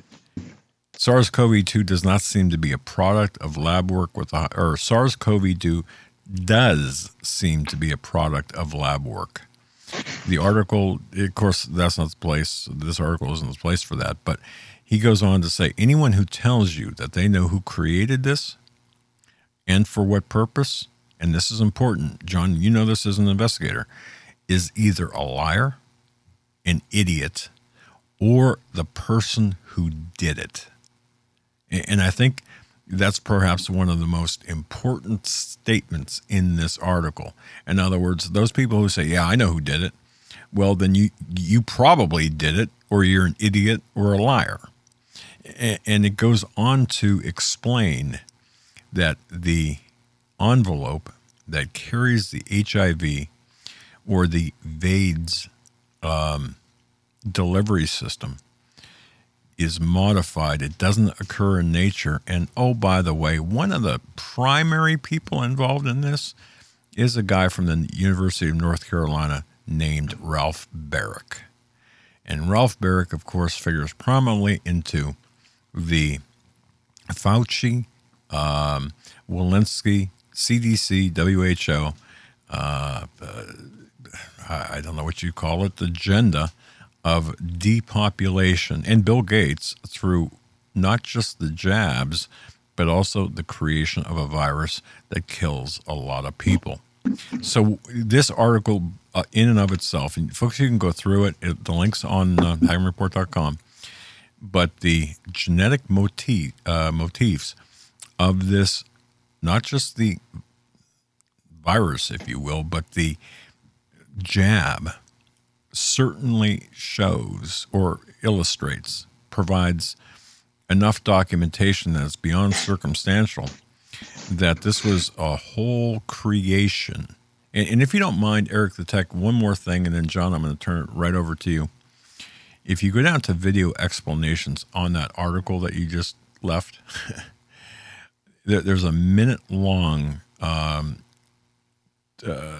[SPEAKER 2] SARS-C o V two does not seem to be a product of lab work with, a, or SARS-C o V two does seem to be a product of lab work. The article, of course, that's not the place, this article isn't the place for that, but he goes on to say, anyone who tells you that they know who created this and for what purpose, and this is important, John, you know this as an investigator, is either a liar, an idiot, or the person who did it. And I think that's perhaps one of the most important statements in this article. In other words, those people who say, yeah, I know who did it, well, then you you probably did it, or you're an idiot or a liar. And it goes on to explain that the envelope that carries the H I V or the VAIDS um, delivery system is modified. It doesn't occur in nature. And oh, by the way, one of the primary people involved in this is a guy from the University of North Carolina named Ralph Baric. And Ralph Baric, of course, figures prominently into the Fauci, um, Walensky, C D C, W H O, uh, uh, I don't know what you call it, the agenda of depopulation, and Bill Gates through not just the jabs, but also the creation of a virus that kills a lot of people. So this article uh, in and of itself, and folks, you can go through it, it the link's on uh, Hagmann Report dot com, but the genetic motif, uh, motifs of this, not just the virus, if you will, but the jab, certainly shows or illustrates, provides enough documentation that is beyond circumstantial that this was a whole creation. And, and if you don't mind, Eric the Tech, one more thing, and then John, I'm going to turn it right over to you. If you go down to video explanations on that article that you just left, there, there's a minute long um, uh,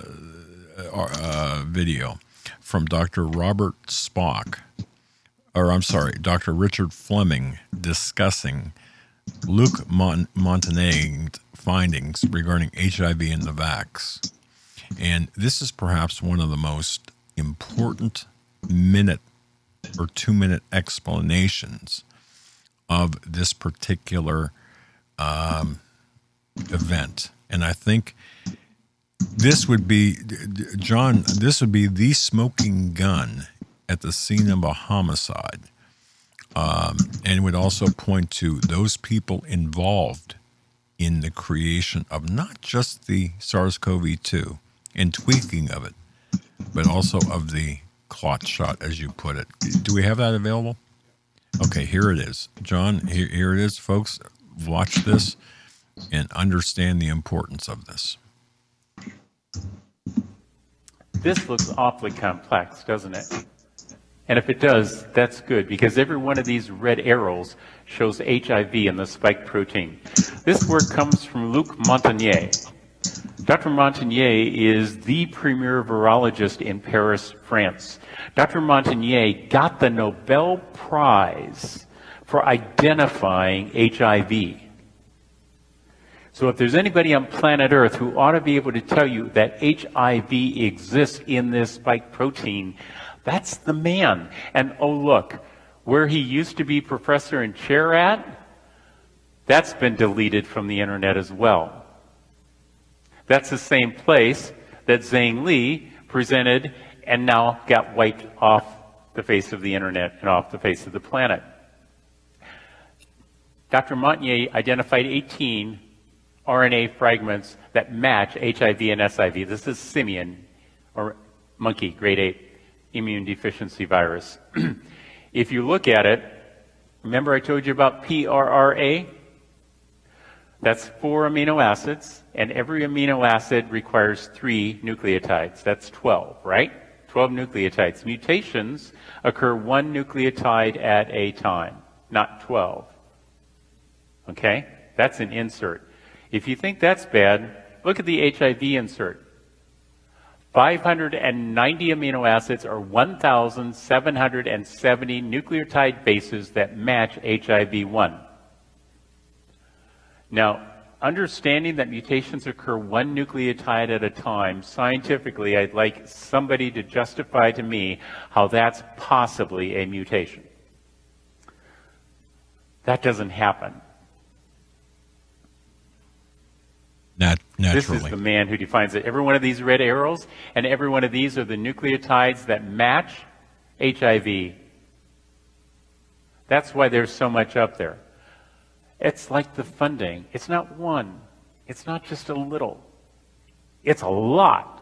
[SPEAKER 2] uh, video from Doctor Robert Spock, or I'm sorry, Doctor Richard Fleming, discussing Luc Mont- Montagn's findings regarding H I V and the vax. And this is perhaps one of the most important minute or two-minute explanations of this particular um, event. And I think this would be, John, this would be the smoking gun at the scene of a homicide. Um, and it would also point to those people involved in the creation of not just the SARS-C o V two and tweaking of it, but also of the clot shot, as you put it. Do we have that available? Okay, here it is. John, here, here it is, folks. Watch this and understand the importance of this.
[SPEAKER 7] This looks awfully complex, doesn't it? And if it does, that's good, because every one of these red arrows shows H I V in the spike protein. This work comes from Luc Montagnier. Doctor Montagnier is the premier virologist in Paris, France. Doctor Montagnier got the Nobel Prize for identifying H I V. So if there's anybody on planet Earth who ought to be able to tell you that H I V exists in this spike protein, that's the man. And oh look, where he used to be professor and chair at, that's been deleted from the internet as well. That's the same place that Zhang Li presented and now got wiped off the face of the internet and off the face of the planet. Doctor Montagnier identified eighteen R N A fragments that match H I V and S I V. This is simian, or monkey, grade eight, immune deficiency virus. If you look at it, remember I told you about P R R A? That's four amino acids, and every amino acid requires three nucleotides. That's twelve, right? twelve nucleotides. Mutations occur one nucleotide at a time, not twelve. Okay? That's an insert. If you think that's bad, look at the H I V insert. five hundred ninety amino acids or one thousand seven hundred seventy nucleotide bases that match H I V one. Now, understanding that mutations occur one nucleotide at a time, scientifically, I'd like somebody to justify to me how that's possibly a mutation. That doesn't happen.
[SPEAKER 2] Nat naturally.
[SPEAKER 7] This is the man who defines it. Every one of these red arrows and every one of these are the nucleotides that match H I V. That's why there's so much up there. It's like the funding. It's not one. It's not just a little. It's a lot.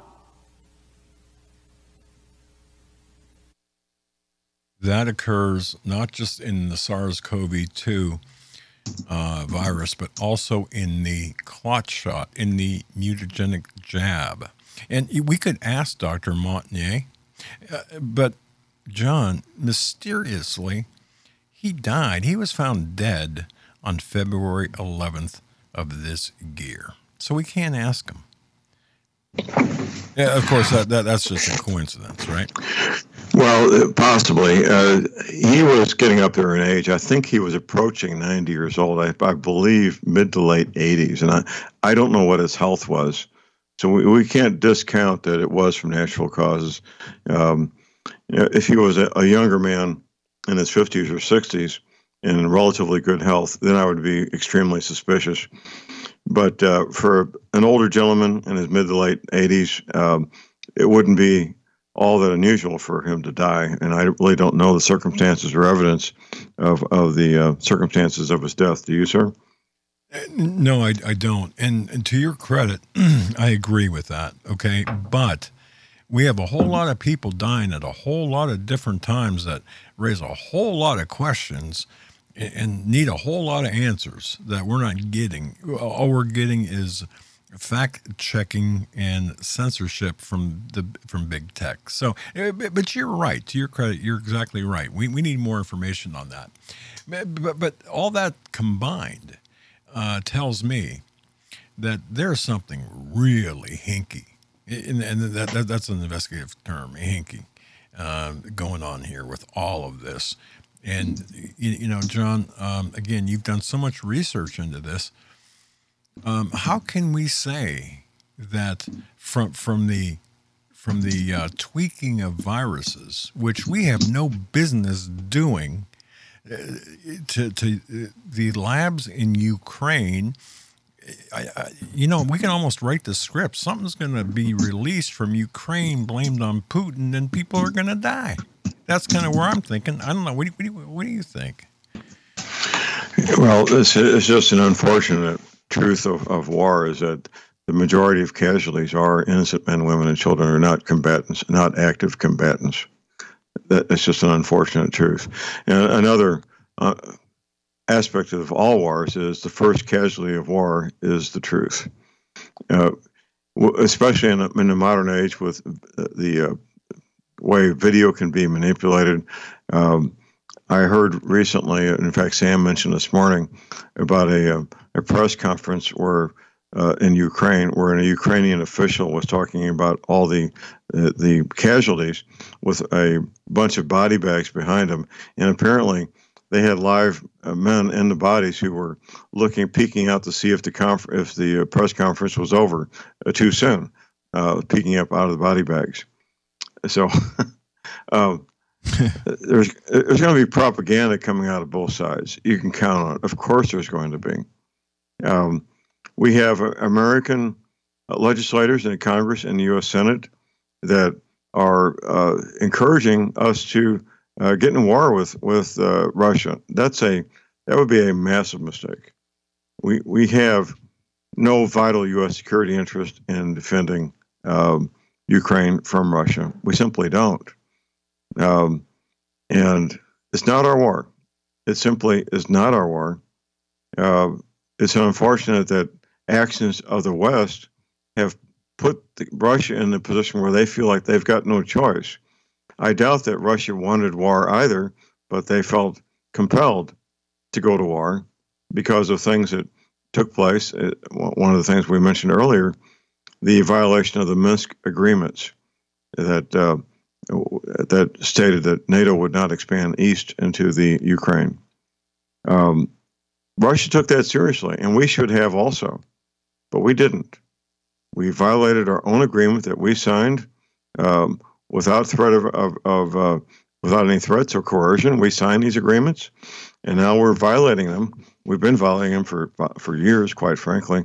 [SPEAKER 2] That occurs not just in the SARS CoV two uh, virus, but also in the clot shot, in the mutagenic jab. And we could ask Doctor Montagnier, uh, but John, mysteriously, he died. He was found dead on February eleventh of this year. So we can't ask him. Yeah, of course, that, that that's just a coincidence, right?
[SPEAKER 3] Well, possibly. Uh, he was getting up there in age. I think he was approaching ninety years old. I, I believe mid to late eighties. And I, I don't know what his health was. So we, we can't discount that it was from natural causes. Um, you know, if he was a, a younger man in his fifties or sixties, in relatively good health, then I would be extremely suspicious. But uh, for an older gentleman in his mid to late eighties, um, it wouldn't be all that unusual for him to die. And I really don't know the circumstances or evidence of, of the uh, circumstances of his death. Do you, sir?
[SPEAKER 2] No, I, I don't. And, and to your credit, I agree with that, okay? But we have a whole lot of people dying at a whole lot of different times that raise a whole lot of questions and need a whole lot of answers that we're not getting. All we're getting is fact-checking and censorship from the from big tech. So, but you're right. To your credit, you're exactly right. We we need more information on that. But but all that combined uh, tells me that there's something really hinky, and, and that, that that's an investigative term, hinky, uh, going on here with all of this. And, you, you know, John, um, again, you've done so much research into this. Um, how can we say that from from the from the uh, tweaking of viruses, which we have no business doing, uh, to to uh, the labs in Ukraine? I, I, you know, we can almost write the script. Something's going to be released from Ukraine blamed on Putin, and people are going to die. That's kind of where I'm thinking. I don't know. What do you, what do you, what do you think?
[SPEAKER 3] Well, it's, it's just an unfortunate truth of, of war is that the majority of casualties are innocent men, women, and children who are not combatants, not active combatants. That, it's just an unfortunate truth. And another uh, aspect of all wars is the first casualty of war is the truth. Uh, especially in, in the modern age with the uh, way video can be manipulated. Um, I heard recently, in fact, Sam mentioned this morning, about a, a press conference where uh, in Ukraine, where a Ukrainian official was talking about all the uh, the casualties with a bunch of body bags behind them, and apparently they had live uh, men in the bodies who were looking, peeking out to see if the conf- if the uh, press conference was over uh, too soon, uh, peeking up out of the body bags. So um, there's there's going to be propaganda coming out of both sides. You can count on it. Of course, there's going to be. Um, we have uh, American uh, legislators in Congress and the U S Senate that are uh, encouraging us to uh, get in war with with uh, Russia. That's a that would be a massive mistake. We we have no vital U S security interest in defending um, Ukraine from Russia. We simply don't. Um, and it's not our war. It simply is not our war. Uh, it's unfortunate that actions of the West have put the, Russia in the position where they feel like they've got no choice. I doubt that Russia wanted war either, but they felt compelled to go to war because of things that took place. One of the things we mentioned earlier, the violation of the Minsk agreements that uh, that stated that NATO would not expand east into the Ukraine. Um, Russia took that seriously, and we should have also, but we didn't. We violated our own agreement that we signed um, without threat of, of, of uh, without any threats or coercion. We signed these agreements, and now we're violating them. We've been violating them for for years, quite frankly.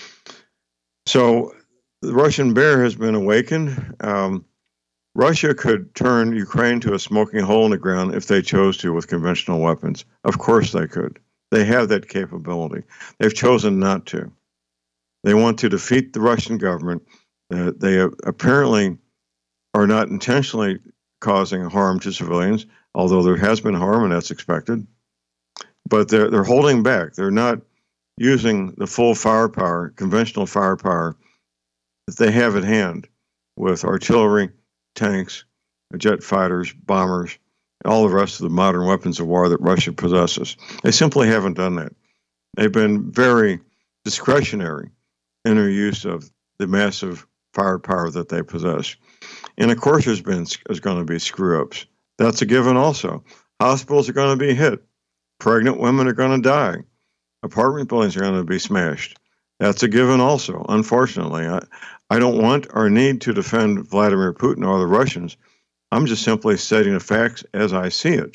[SPEAKER 3] So the Russian bear has been awakened. Um, Russia could turn Ukraine to a smoking hole in the ground if they chose to with conventional weapons. Of course they could. They have that capability. They've chosen not to. They want to defeat the Russian government. Uh, they apparently are not intentionally causing harm to civilians, although there has been harm, and that's expected. But they're, they're holding back. They're not using the full firepower, conventional firepower that they have at hand with artillery, tanks, jet fighters, bombers, and all the rest of the modern weapons of war that Russia possesses. They simply haven't done that. They've been very discretionary in their use of the massive firepower that they possess. And of course, there's been there's going to be screw-ups. That's a given also. Hospitals are going to be hit. Pregnant women are going to die. Apartment buildings are going to be smashed. That's a given also, unfortunately. I, I don't want or need to defend Vladimir Putin or the Russians. I'm just simply stating the facts as I see it.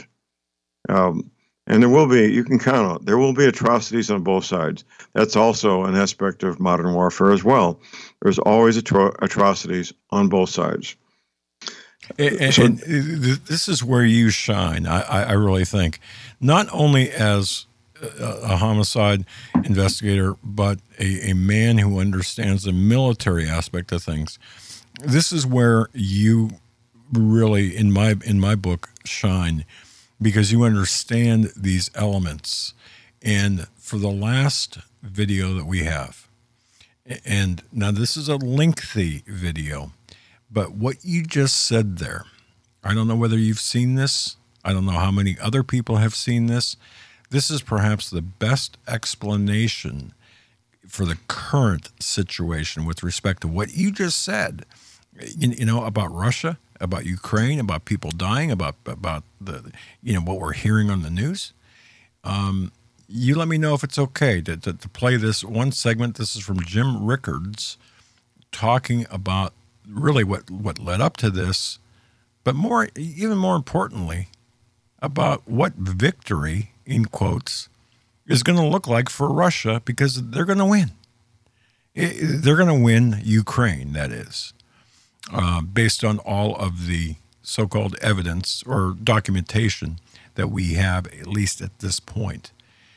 [SPEAKER 3] Um, and there will be, you can count on it, there will be atrocities on both sides. That's also an aspect of modern warfare as well. There's always atro- atrocities on both sides.
[SPEAKER 2] And,
[SPEAKER 3] so,
[SPEAKER 2] and this is where you shine, I, I really think. Not only as a, a homicide investigator, but a, a man who understands the military aspect of things. This is where you really, in my in my book, shine, because you understand these elements. And for the last video that we have, and now this is a lengthy video, but what you just said there, I don't know whether you've seen this. I don't know how many other people have seen this. This is perhaps the best explanation for the current situation with respect to what you just said, you, you know, about Russia, about Ukraine, about people dying, about about the, you know, what we're hearing on the news. Um, you let me know if it's okay to, to, to play this one segment. This is from Jim Rickards talking about really what, what led up to this, but more, even more importantly, about what victory, in quotes, is going to look like for Russia, because they're going to win. It, they're going to win Ukraine, that is, uh, based on all of the so-called evidence or documentation that we have, at least at this point.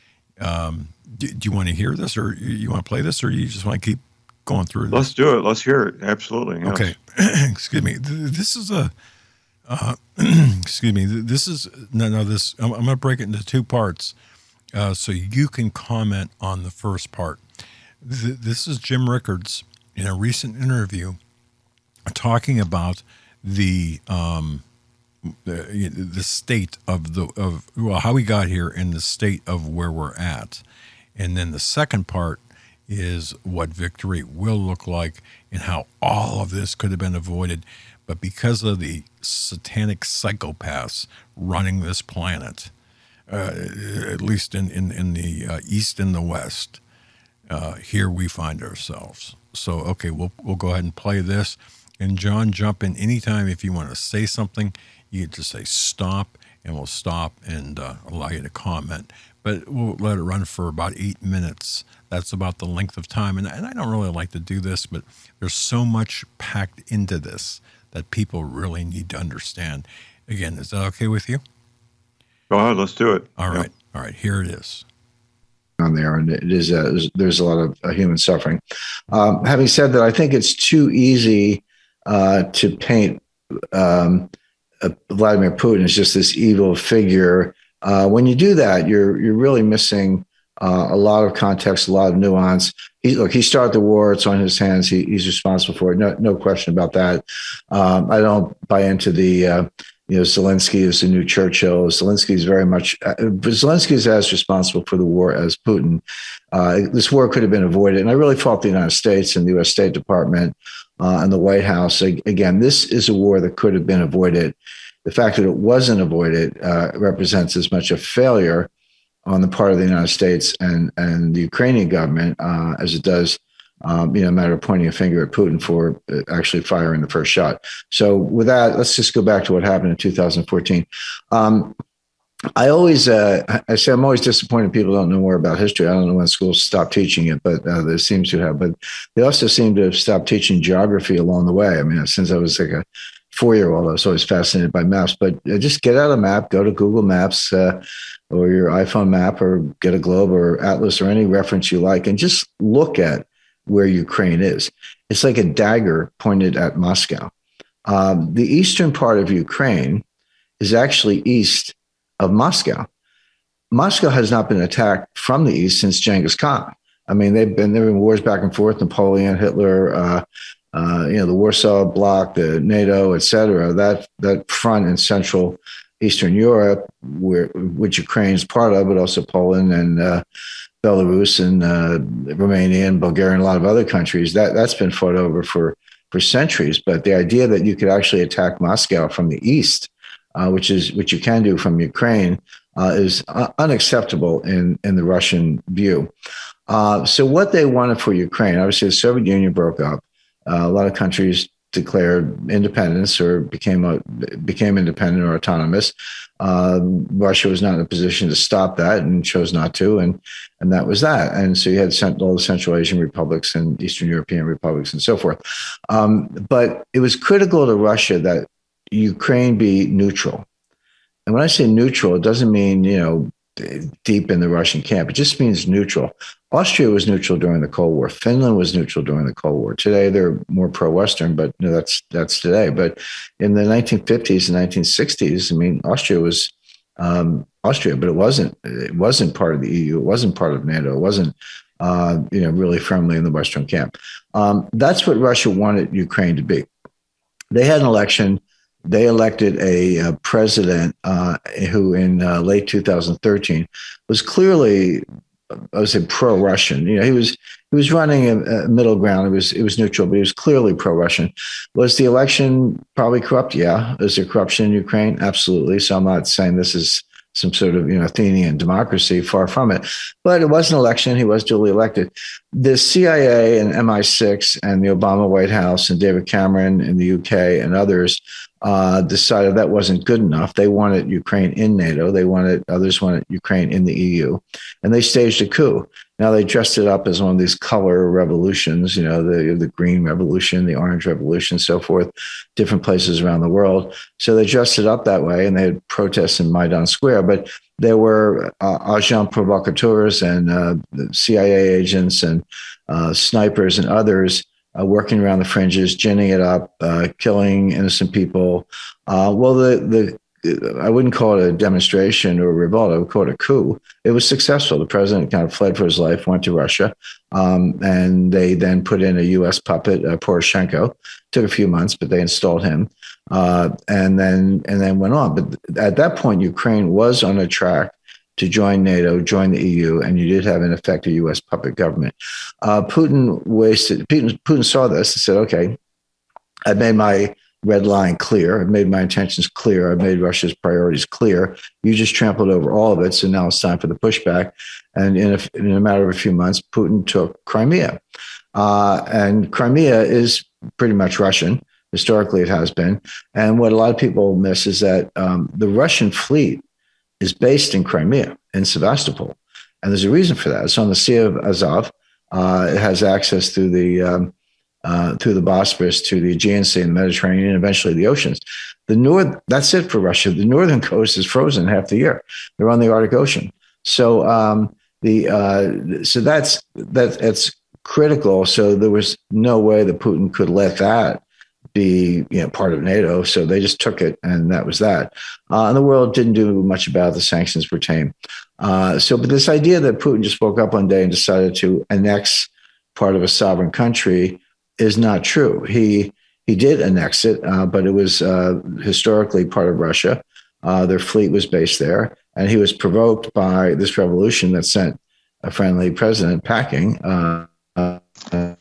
[SPEAKER 2] Um, do, do you want to hear this, or you want to play this, or you just want to keep going through this?
[SPEAKER 3] Let's do it. Let's hear it. Absolutely. Yes.
[SPEAKER 2] Okay. Excuse me. This is a, uh, excuse me. This is, no, no, this, I'm, I'm going to break it into two parts uh, so you can comment on the first part. Th- this is Jim Rickards in a recent interview talking about the um, the, the state of the of well how we got here and the state of where we're at, and then the second part is what victory will look like and how all of this could have been avoided, but because of the satanic psychopaths running this planet, uh, at least in in, in the uh, East and the West. Uh, here we find ourselves. So, okay, we'll we'll go ahead and play this. And John, jump in anytime if you want to say something. You can just say stop, and we'll stop and uh, allow you to comment. But we'll let it run for about eight minutes. That's about the length of time. And, and I don't really like to do this, but there's so much packed into this that people really need to understand. Again, is that okay with you?
[SPEAKER 3] Go ahead, let's do it.
[SPEAKER 2] All right, yeah. All right, here it is.
[SPEAKER 8] On there, and it is uh, there's a lot of uh, human suffering. Um, having said that, I think it's too easy uh, to paint um, uh, Vladimir Putin as just this evil figure. Uh, when you do that, you're you're really missing uh, a lot of context, a lot of nuance. He, look, he started the war; it's on his hands. He, he's responsible for it. No, no question about that. Um, I don't buy into the. Uh, You know, Zelensky is the new Churchill. Zelensky is very much, uh, Zelensky is as responsible for the war as Putin. Uh, this war could have been avoided. And I really fault the United States and the U S State Department uh, and the White House. Again, this is a war that could have been avoided. The fact that it wasn't avoided uh, represents as much a failure on the part of the United States and, and the Ukrainian government uh, as it does Um, you know, a matter of pointing a finger at Putin for actually firing the first shot. So with that, let's just go back to what happened in two thousand fourteen. Um, I always, uh, I say I'm always disappointed people don't know more about history. I don't know when schools stopped teaching it, but uh, they seem to have. But they also seem to have stopped teaching geography along the way. I mean, since I was like a four-year-old, I was always fascinated by maps. But uh, just get out a map, go to Google Maps uh, or your iPhone map, or get a globe or atlas or any reference you like, and just look at where Ukraine is. It's like a dagger pointed at Moscow. Um, the eastern part of Ukraine is actually east of Moscow. Moscow has not been attacked from the east since Genghis Khan. I mean, they've been there in wars back and forth, Napoleon, Hitler, uh, uh, you know, the Warsaw Bloc, the NATO, et cetera. That, that front in Central Eastern Europe, where, which Ukraine is part of, but also Poland and uh, Belarus and uh, Romania and Bulgaria and a lot of other countries, that, that's been fought over for, for centuries. But the idea that you could actually attack Moscow from the east, uh, which is which you can do from Ukraine, uh, is uh, unacceptable in, in the Russian view. Uh, so what they wanted for Ukraine, obviously the Soviet Union broke up. Uh, a lot of countries declared independence or became a, became independent or autonomous. Uh, Russia was not in a position to stop that and chose not to, and and that was that. And so you had all the Central Asian republics and Eastern European republics and so forth. Um, but it was critical to Russia that Ukraine be neutral. And when I say neutral, it doesn't mean, you know, deep in the Russian camp. It just means neutral. Austria was neutral during the Cold War. Finland was neutral during the Cold War. Today, they're more pro-Western, but you know, that's that's today. But in the nineteen fifties and nineteen sixties, I mean, Austria was um, Austria, but it wasn't. It wasn't part of the E U. It wasn't part of NATO. It wasn't, uh, you know, really firmly in the Western camp. Um, that's what Russia wanted Ukraine to be. They had an election. They elected a, a president uh, who, in uh, late two thousand thirteen, was clearly, I would say, pro-Russian. You know, he was he was running a, a middle ground. It was it was neutral, but he was clearly pro-Russian. Was the election probably corrupt? Yeah. Is there corruption in Ukraine? Absolutely. So I'm not saying this is some sort of, you know, Athenian democracy. Far from it. But it was an election. He was duly elected. The C I A and M I six and the Obama White House and David Cameron in the U K and others uh, decided that wasn't good enough. They wanted Ukraine in NATO. They wanted, others wanted Ukraine in the E U. And they staged a coup. Now they dressed it up as one of these color revolutions, you know, the, the green revolution, the orange revolution, so forth, different places around the world. So they dressed it up that way, and they had protests in Maidan Square. But there were uh, agents provocateurs and uh, C I A agents and uh, snipers and others uh, working around the fringes, ginning it up, uh, killing innocent people. Uh, well, the, the I wouldn't call it a demonstration or a revolt. I would call it a coup. It was successful. The president kind of fled for his life, went to Russia, um, and they then put in a U S puppet, uh, Poroshenko. Took a few months, but they installed him, uh, and then and then went on. But at that point, Ukraine was on a track to join NATO, join the E U, and you did have, in effect, a U S puppet government. Uh, Putin wasted. Putin, Putin saw this and said, "Okay, I've made my red line clear. I've made my intentions clear. I've made Russia's priorities clear. You just trampled over all of it. So now it's time for the pushback." And in a, in a matter of a few months, Putin took Crimea. Uh, and Crimea is pretty much Russian. Historically, it has been. And what a lot of people miss is that um, the Russian fleet is based in Crimea, in Sevastopol. And there's a reason for that. It's on the Sea of Azov. Uh, it has access through the um, Uh, through the Bosphorus to the Aegean Sea and the Mediterranean, and eventually the oceans. The north, that's it for Russia. The northern coast is frozen half the year. They're on the Arctic Ocean. So um, the uh, so that's that that's critical. So there was no way that Putin could let that be, you know, part of NATO. So they just took it, and that was that. Uh, and the world didn't do much about it. The sanctions were tame. Uh, so, but this idea that Putin just woke up one day and decided to annex part of a sovereign country is not true. He he did annex it, uh, but it was uh, historically part of Russia. Uh, their fleet was based there, and he was provoked by this revolution that sent a friendly president packing. Uh, uh, uh,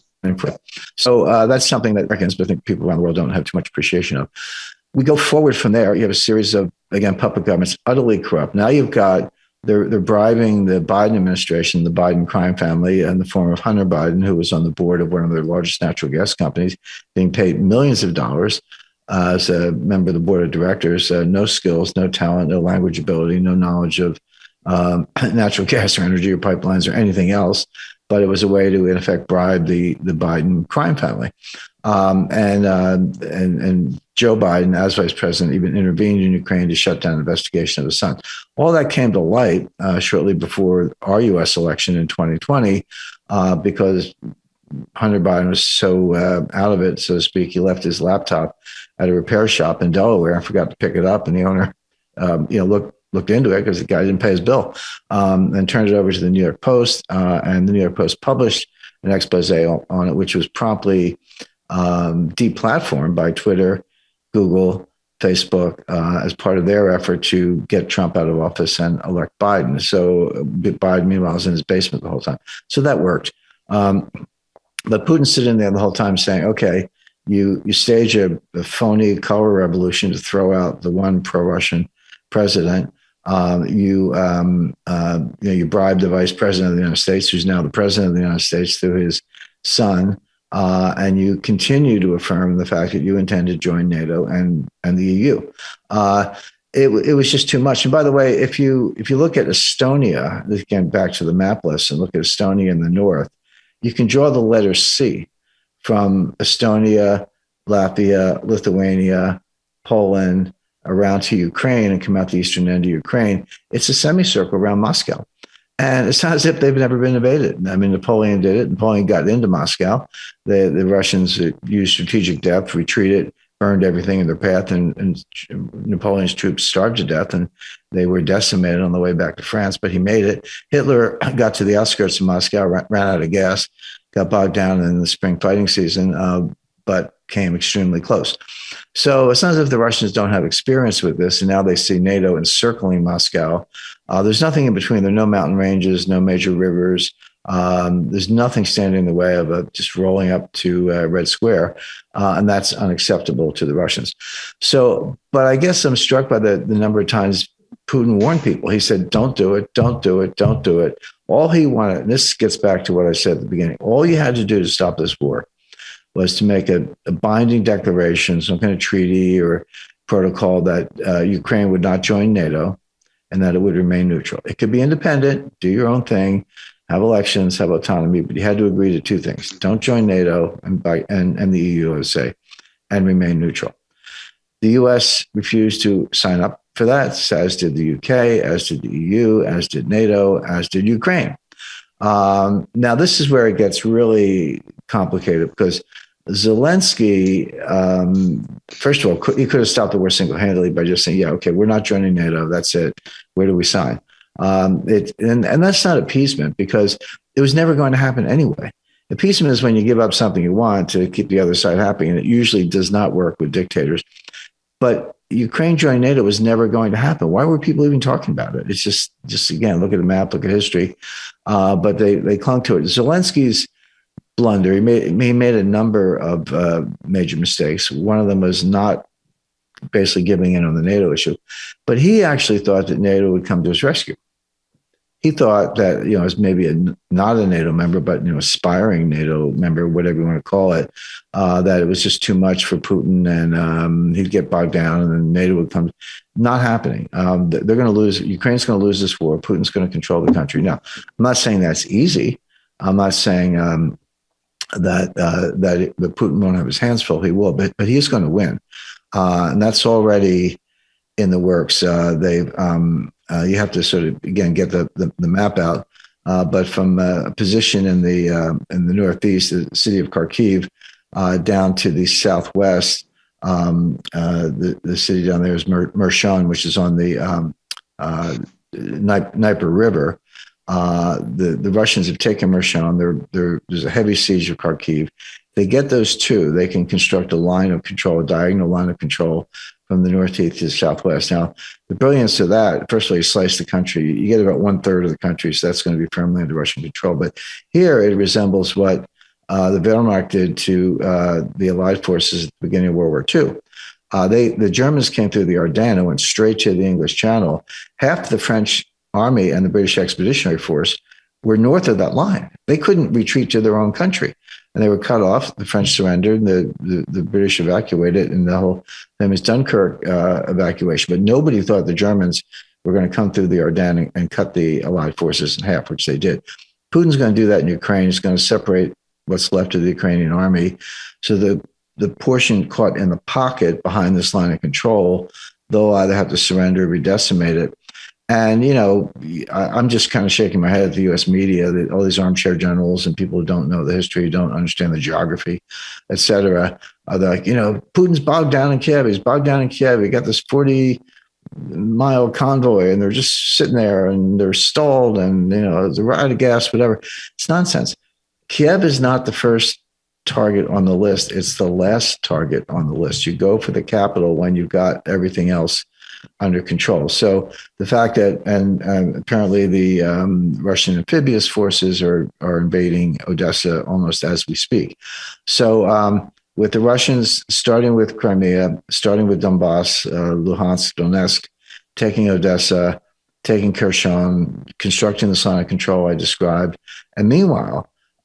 [SPEAKER 8] so uh, that's something that Americans, but I think people around the world don't have too much appreciation of. We go forward from there. You have a series of, again, puppet governments, utterly corrupt. Now you've got They're they're bribing the Biden administration, the Biden crime family, in the form of Hunter Biden, who was on the board of one of their largest natural gas companies, being paid millions of dollars uh, as a member of the board of directors. Uh, no skills, no talent, no language ability, no knowledge of um, natural gas or energy or pipelines or anything else. But it was a way to, in effect, bribe the the Biden crime family. Um, and, uh, and and Joe Biden, as vice president, even intervened in Ukraine to shut down investigation of his son. All that came to light uh, shortly before our U S election in twenty twenty, uh, because Hunter Biden was so uh, out of it, so to speak. He left his laptop at a repair shop in Delaware and forgot to pick it up, and the owner, um, you know, looked looked into it because the guy didn't pay his bill, um, and turned it over to the New York Post, uh, and the New York Post published an expose on it, which was promptly Um, deplatformed by Twitter, Google, Facebook, uh, as part of their effort to get Trump out of office and elect Biden. So Biden, meanwhile, was in his basement the whole time. So that worked. Um, but Putin's sitting there the whole time saying, okay, you you stage a, a phony color revolution to throw out the one pro-Russian president. Um, you, um, uh, you know, you bribe the vice president of the United States, who's now the president of the United States, through his son. Uh, and you continue to affirm the fact that you intend to join NATO and and the E U. Uh, it, it was just too much. And by the way, if you if you look at Estonia, again back to the map list, and look at Estonia in the north, you can draw the letter C from Estonia, Latvia, Lithuania, Poland, around to Ukraine, and come out the eastern end of Ukraine. It's a semicircle around Moscow. And it's not as if they've never been invaded. I mean, Napoleon did it. Napoleon got into Moscow. The, the Russians used strategic depth, retreated, burned everything in their path, and, and Napoleon's troops starved to death, and they were decimated on the way back to France, but he made it. Hitler got to the outskirts of Moscow, ran, ran out of gas, got bogged down in the spring fighting season, uh, but came extremely close. So it's not as if the Russians don't have experience with this, and now they see NATO encircling Moscow. Uh, there's nothing in between. There are no mountain ranges, no major rivers. Um, there's nothing standing in the way of a, just rolling up to uh, Red Square, uh, and that's unacceptable to the Russians. So, but I guess I'm struck by the, the number of times Putin warned people. He said, don't do it, don't do it, don't do it. All he wanted, and this gets back to what I said at the beginning, all you had to do to stop this war was to make a, a binding declaration, some kind of treaty or protocol that uh, Ukraine would not join NATO and that it would remain neutral. It could be independent, do your own thing, have elections, have autonomy, but you had to agree to two things. Don't join NATO and, by, and, and the E U, I would say, and remain neutral. The U S refused to sign up for that, as did the U K, as did the E U, as did NATO, as did Ukraine. Um, now, this is where it gets really complicated, because Zelensky, um, first of all, he could have stopped the war single-handedly by just saying, yeah, okay, we're not joining NATO. That's it. Where do we sign? Um, it, and, and that's not appeasement, because it was never going to happen anyway. Appeasement is when you give up something you want to keep the other side happy, and it usually does not work with dictators. But Ukraine joining NATO was never going to happen. Why were people even talking about it? It's just, just again, look at the map, look at history. Uh, but they they clung to it. Zelensky's blunder, he made, he made a number of uh, major mistakes. One of them was not basically giving in on the NATO issue. But he actually thought that NATO would come to his rescue. He thought that, you know, as maybe a, not a NATO member, but, you know, aspiring NATO member, whatever you want to call it, uh, that it was just too much for Putin, and um, he'd get bogged down and then NATO would come. Not happening. Um, they're going to lose. Ukraine's going to lose this war. Putin's going to control the country. Now, I'm not saying that's easy. I'm not saying um, that uh, that, it, that Putin won't have his hands full. He will, but but he is going to win, uh, and that's already in the works. Uh, they've um, uh, you have to sort of again get the the, the map out, uh, but from a position in the uh, in the northeast, the city of Kharkiv, uh, down to the southwest, um, uh, the the city down there is Mer- Mershon, which is on the um, uh, Dnieper River. Uh, the the Russians have taken Mershon. They're, they're, there's a heavy siege of Kharkiv. They get those two, they can construct a line of control, a diagonal line of control from the northeast to the southwest. Now, the brilliance of that, first of all, you slice the country. You get about one third of the country, so that's going to be firmly under Russian control. But here it resembles what uh, the Wehrmacht did to uh, the Allied forces at the beginning of World War Two. Uh, they the Germans came through the Ardennes and went straight to the English Channel. Half the French Army and the British Expeditionary Force were north of that line. They couldn't retreat to their own country, and they were cut off. The French surrendered, the, the, the British evacuated, and the whole famous Dunkirk uh, evacuation. But nobody thought the Germans were going to come through the Ardennes and, and cut the Allied forces in half, which they did. Putin's going to do that in Ukraine. He's going to separate what's left of the Ukrainian army. So the, the portion caught in the pocket behind this line of control, they'll either have to surrender or be decimated. And, you know, I'm just kind of shaking my head at the U S media, that all these armchair generals and people who don't know the history, don't understand the geography, et cetera, are like, you know, Putin's bogged down in Kiev. He's bogged down in Kiev. He got this forty mile convoy and they're just sitting there and they're stalled and, you know, they're out of gas, whatever. It's nonsense. Kiev is not the first target on the list. It's the last target on the list. You go for the capital when you've got everything else under control. So the fact that, and, and apparently the um, Russian amphibious forces are are invading Odessa almost as we speak. So um, with the Russians starting with Crimea, starting with Donbass, uh, Luhansk, Donetsk, taking Odessa, taking Kherson, constructing the line of control I described, and meanwhile,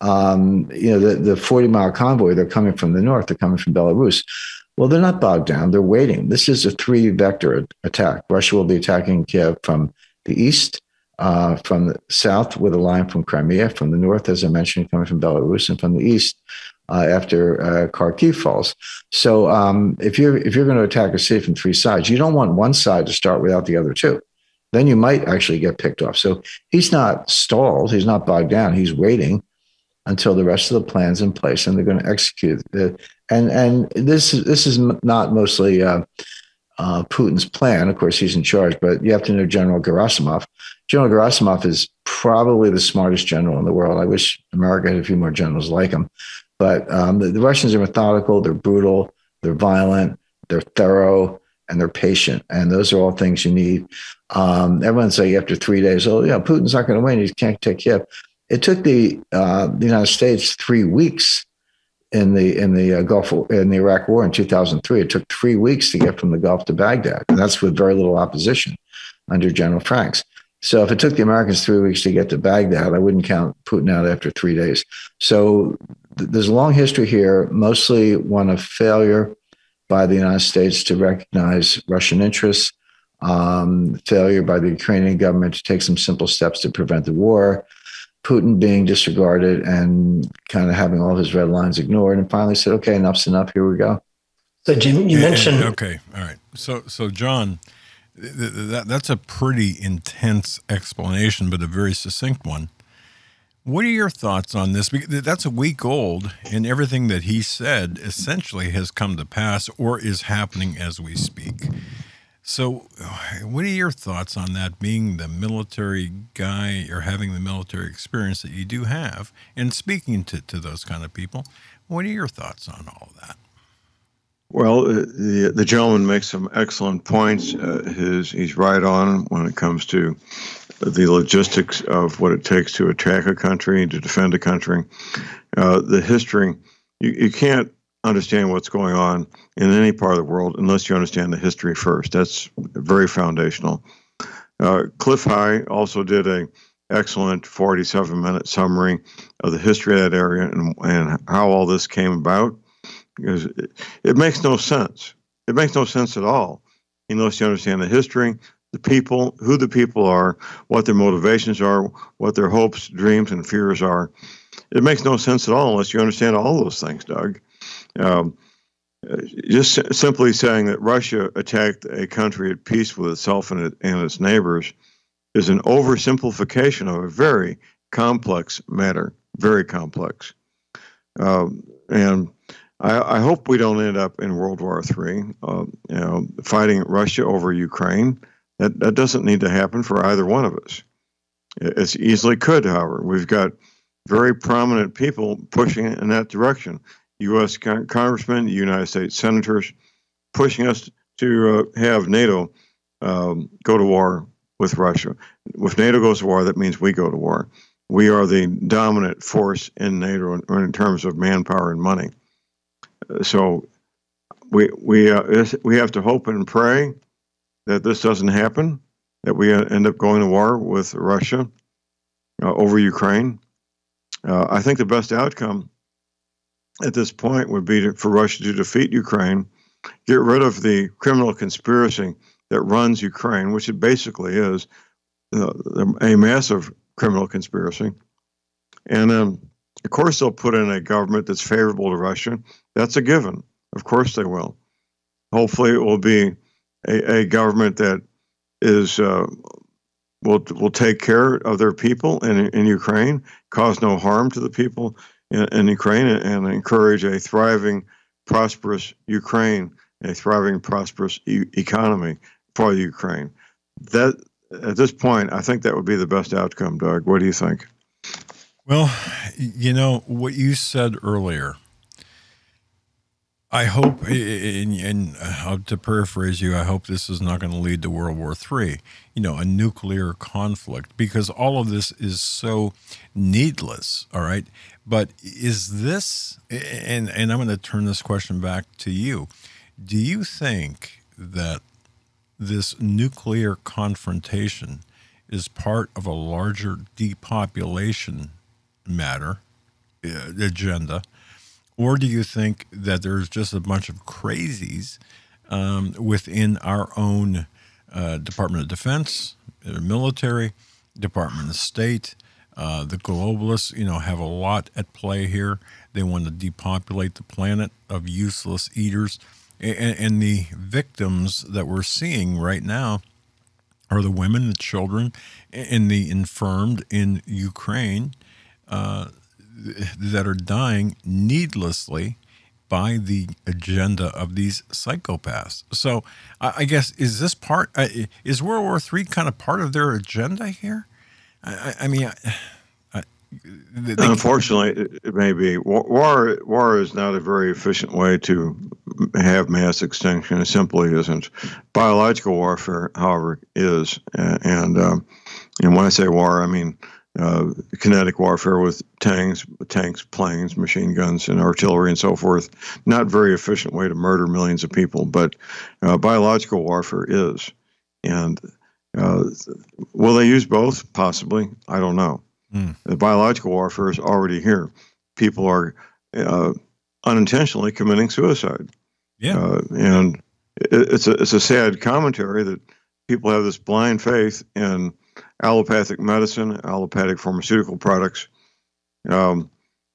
[SPEAKER 8] um, you know, the the forty mile convoy, they're coming from the north, they're coming from Belarus. Well, they're not bogged down. They're waiting. This is a three-vector attack. Russia will be attacking Kiev from the east, uh, from the south with a line from Crimea, from the north, as I mentioned, coming from Belarus, and from the east uh, after uh, Kharkiv falls. So um, if you're if you're going to attack a city from three sides, you don't want one side to start without the other two. Then you might actually get picked off. So he's not stalled. He's not bogged down. He's waiting until the rest of the plan's in place, and they're going to execute it. And and this this is not mostly uh, uh, Putin's plan. Of course, he's in charge, but you have to know General Gerasimov. General Gerasimov is probably the smartest general in the world. I wish America had a few more generals like him. But um, the, the Russians are methodical, they're brutal, they're violent, they're thorough, and they're patient. And those are all things you need. Um, everyone's like, after three days, oh, yeah, Putin's not going to win. He can't take Kiev. It took the, uh, the United States three weeks in the in the uh, Gulf in the Iraq War in two thousand three. It took three weeks to get from the Gulf to Baghdad, and that's with very little opposition under General Franks. So if it took the Americans three weeks to get to Baghdad, I wouldn't count Putin out after three days. So th- there's a long history here, mostly one of failure by the United States to recognize Russian interests, um, failure by the Ukrainian government to take some simple steps to prevent the war, Putin being disregarded and kind of having all his red lines ignored, and finally said, okay, enough's enough, here we go.
[SPEAKER 9] So Jim, you mentioned...
[SPEAKER 2] Okay, all right. So, so John, th- th- that, that's a pretty intense explanation, but a very succinct one. What are your thoughts on this? Because that's a week old, and everything that he said essentially has come to pass or is happening as we speak. So what are your thoughts on that, being the military guy or having the military experience that you do have, and speaking to, to those kind of people? What are your thoughts on all of that?
[SPEAKER 3] Well, the the gentleman makes some excellent points. Uh, his he's right on when it comes to the logistics of what it takes to attack a country, to defend a country. Uh, the history, you, you can't understand what's going on in any part of the world unless you understand the history first. That's very foundational. Uh, Cliff High also did a excellent forty-seven minute summary of the history of that area and, and how all this came about. Because it, it makes no sense. It makes no sense at all unless you understand the history, the people, who the people are, what their motivations are, what their hopes, dreams, and fears are. It makes no sense at all unless you understand all those things, Doug. Um, just simply saying that Russia attacked a country at peace with itself and, it, and its neighbors is an oversimplification of a very complex matter, very complex. Um, and I, I hope we don't end up in World War Three, uh, you know, fighting Russia over Ukraine. That that doesn't need to happen for either one of us. It, it easily could, however. We've got very prominent people pushing in that direction. U S con- congressmen, United States senators, pushing us to uh, have NATO um, go to war with Russia. If NATO goes to war, that means we go to war. We are the dominant force in NATO in, in terms of manpower and money. So we we uh, we have to hope and pray that this doesn't happen, that we end up going to war with Russia uh, over Ukraine. Uh, I think the best outcome at this point would be to, for Russia to defeat Ukraine, get rid of the criminal conspiracy that runs Ukraine, which it basically is uh, a massive criminal conspiracy. And um, of course, they'll put in a government that's favorable to Russia. That's a given. Of course they will. Hopefully it will be a, a government that is uh, will will take care of their people in in Ukraine, cause no harm to the people in, in Ukraine, and, and encourage a thriving, prosperous Ukraine, a thriving, prosperous e- economy for the Ukraine. That at this point, I think that would be the best outcome, Doug. What do you think?
[SPEAKER 2] Well, you know, what you said earlier, I hope, and, and uh, to paraphrase you, I hope this is not going to lead to World War Three, you know, a nuclear conflict, because all of this is so needless, all right? But is this, and, and I'm going to turn this question back to you, do you think that this nuclear confrontation is part of a larger depopulation matter, uh, agenda, or do you think that there's just a bunch of crazies um, within our own uh, Department of Defense, uh, military, Department of State, uh, the globalists, you know, have a lot at play here. They want to depopulate the planet of useless eaters, and, and the victims that we're seeing right now are the women, the children, and the infirmed in Ukraine uh, that are dying needlessly by the agenda of these psychopaths. So I, I guess, is this part, uh, is World War Three kind of part of their agenda here? I, I, I mean, I, I, they,
[SPEAKER 3] unfortunately, it, it may be. War, war is not a very efficient way to have mass extinction. It simply isn't. Biological warfare, however, is. And, um, and when I say war, I mean uh, kinetic warfare with tanks, tanks, planes, machine guns, and artillery and so forth. Not very efficient way to murder millions of people, but uh, biological warfare is. And uh, will they use both? Possibly. I don't know. Mm. The biological warfare is already here. People are uh, unintentionally committing suicide.
[SPEAKER 2] Yeah,
[SPEAKER 3] uh, and it, it's a it's a sad commentary that people have this blind faith in allopathic medicine, allopathic pharmaceutical products. Um,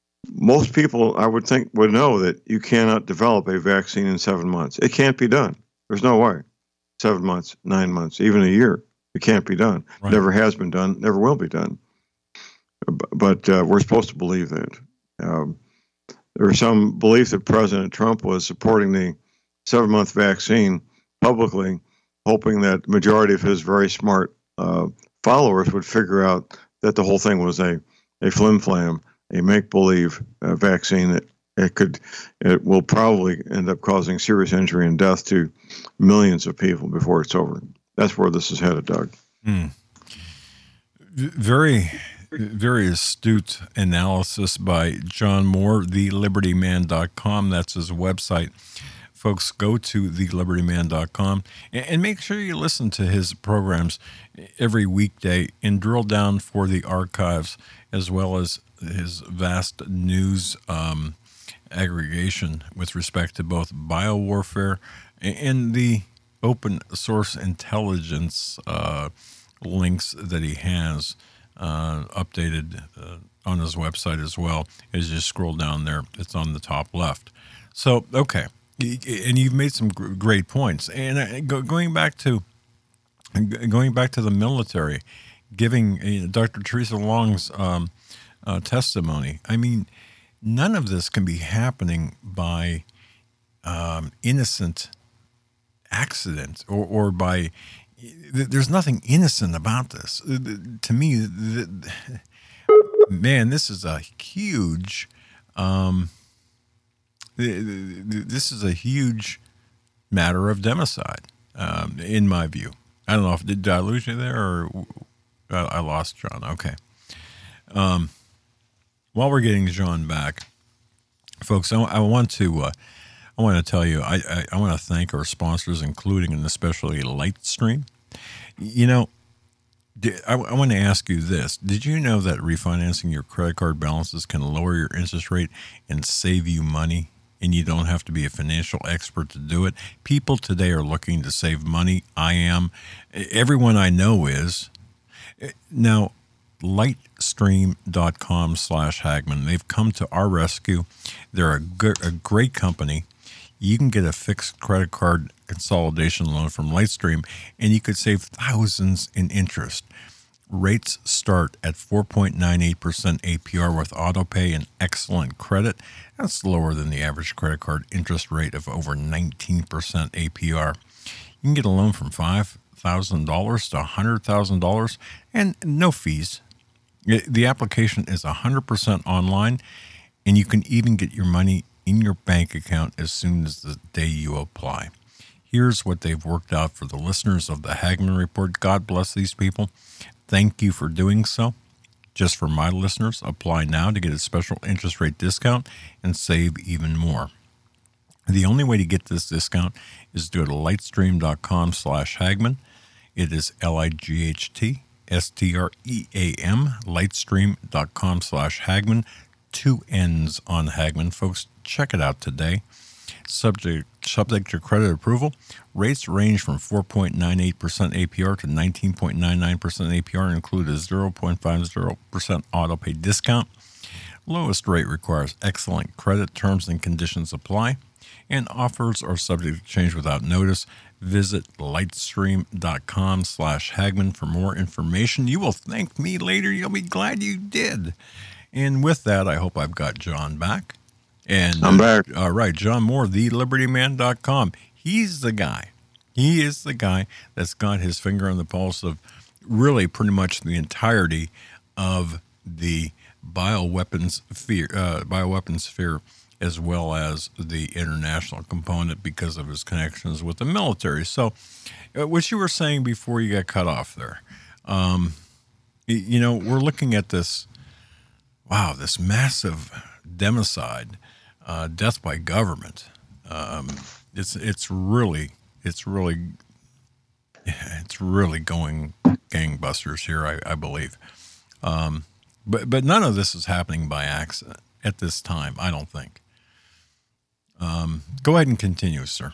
[SPEAKER 3] most people, I would think, would know that you cannot develop a vaccine in seven months. It can't be done. There's no way. Seven months, nine months, even a year. It can't be done. Right. Never has been done. Never will be done. but uh, we're supposed to believe that. Um, there was some belief that President Trump was supporting the seven-month vaccine publicly, hoping that the majority of his very smart uh, followers would figure out that the whole thing was a, a flim-flam, a make-believe uh, vaccine that it could, it will probably end up causing serious injury and death to millions of people before it's over. That's where this is headed, Doug.
[SPEAKER 2] Mm. Very, very astute analysis by John Moore, the liberty man dot com. That's his website. Folks, go to the liberty man dot com and make sure you listen to his programs every weekday and drill down for the archives as well as his vast news um, aggregation with respect to both biowarfare and the open source intelligence uh, links that he has uh, updated uh, on his website as well. As you scroll down there, it's on the top left. So, okay. And you've made some great points. And going back to going back to the military, giving Doctor Theresa Long's um, uh, testimony, I mean, none of this can be happening by um, innocent accident or, or by there's nothing innocent about this. To me, the, man, this is a huge um, this is a huge matter of democide, um, in my view. I don't know if did I lose you there or uh, I lost John. Okay. Um, while we're getting John back, folks, I, I want to uh, I want to tell you I, I, I want to thank our sponsors, including and especially Lightstream. You know, I, I want to ask you this. Did you know that refinancing your credit card balances can lower your interest rate and save you money? And you don't have to be a financial expert to do it. People today are looking to save money. I am. Everyone I know is. Now, lightstream.com slash Hagmann. They've come to our rescue. They're a, good, a great company. You can get a fixed credit card consolidation loan from Lightstream, and you could save thousands in interest. Rates start at four point nine eight percent A P R with autopay and excellent credit. That's lower than the average credit card interest rate of over nineteen percent A P R. You can get a loan from five thousand dollars to one hundred thousand dollars and no fees. The application is one hundred percent online, and you can even get your money in your bank account as soon as the day you apply. Here's what they've worked out for the listeners of the Hagmann Report. God bless these people. Thank you for doing so. Just for my listeners, apply now to get a special interest rate discount and save even more. The only way to get this discount is to go to lightstream.com slash Hagmann. It is L I G H T S T R E A M, lightstream.com slash Hagmann. Two N's on Hagmann. Folks, check it out today. Subject subject to credit approval. Rates range from four point nine eight percent A P R to nineteen point nine nine percent A P R and include a zero point five zero percent auto pay discount. Lowest rate requires excellent credit. Terms and conditions apply. And offers are subject to change without notice. Visit lightstream.com slash Hagmann for more information. You will thank me later. You'll be glad you did. And with that, I hope I've got John back. And
[SPEAKER 3] I'm back.
[SPEAKER 2] Uh, all right, John Moore, the liberty man dot com. He's the guy. He is the guy that's got his finger on the pulse of really pretty much the entirety of the bioweapons sphere, uh, bioweapons sphere, as well as the international component because of his connections with the military. So, uh, what you were saying before you got cut off there, um, you, you know, we're looking at this. Wow, this massive democide. Uh, death by government. Um, it's it's really it's really it's really going gangbusters here. I, I believe, um, but but none of this is happening by accident at this time. I don't think. Um, go ahead and continue, sir.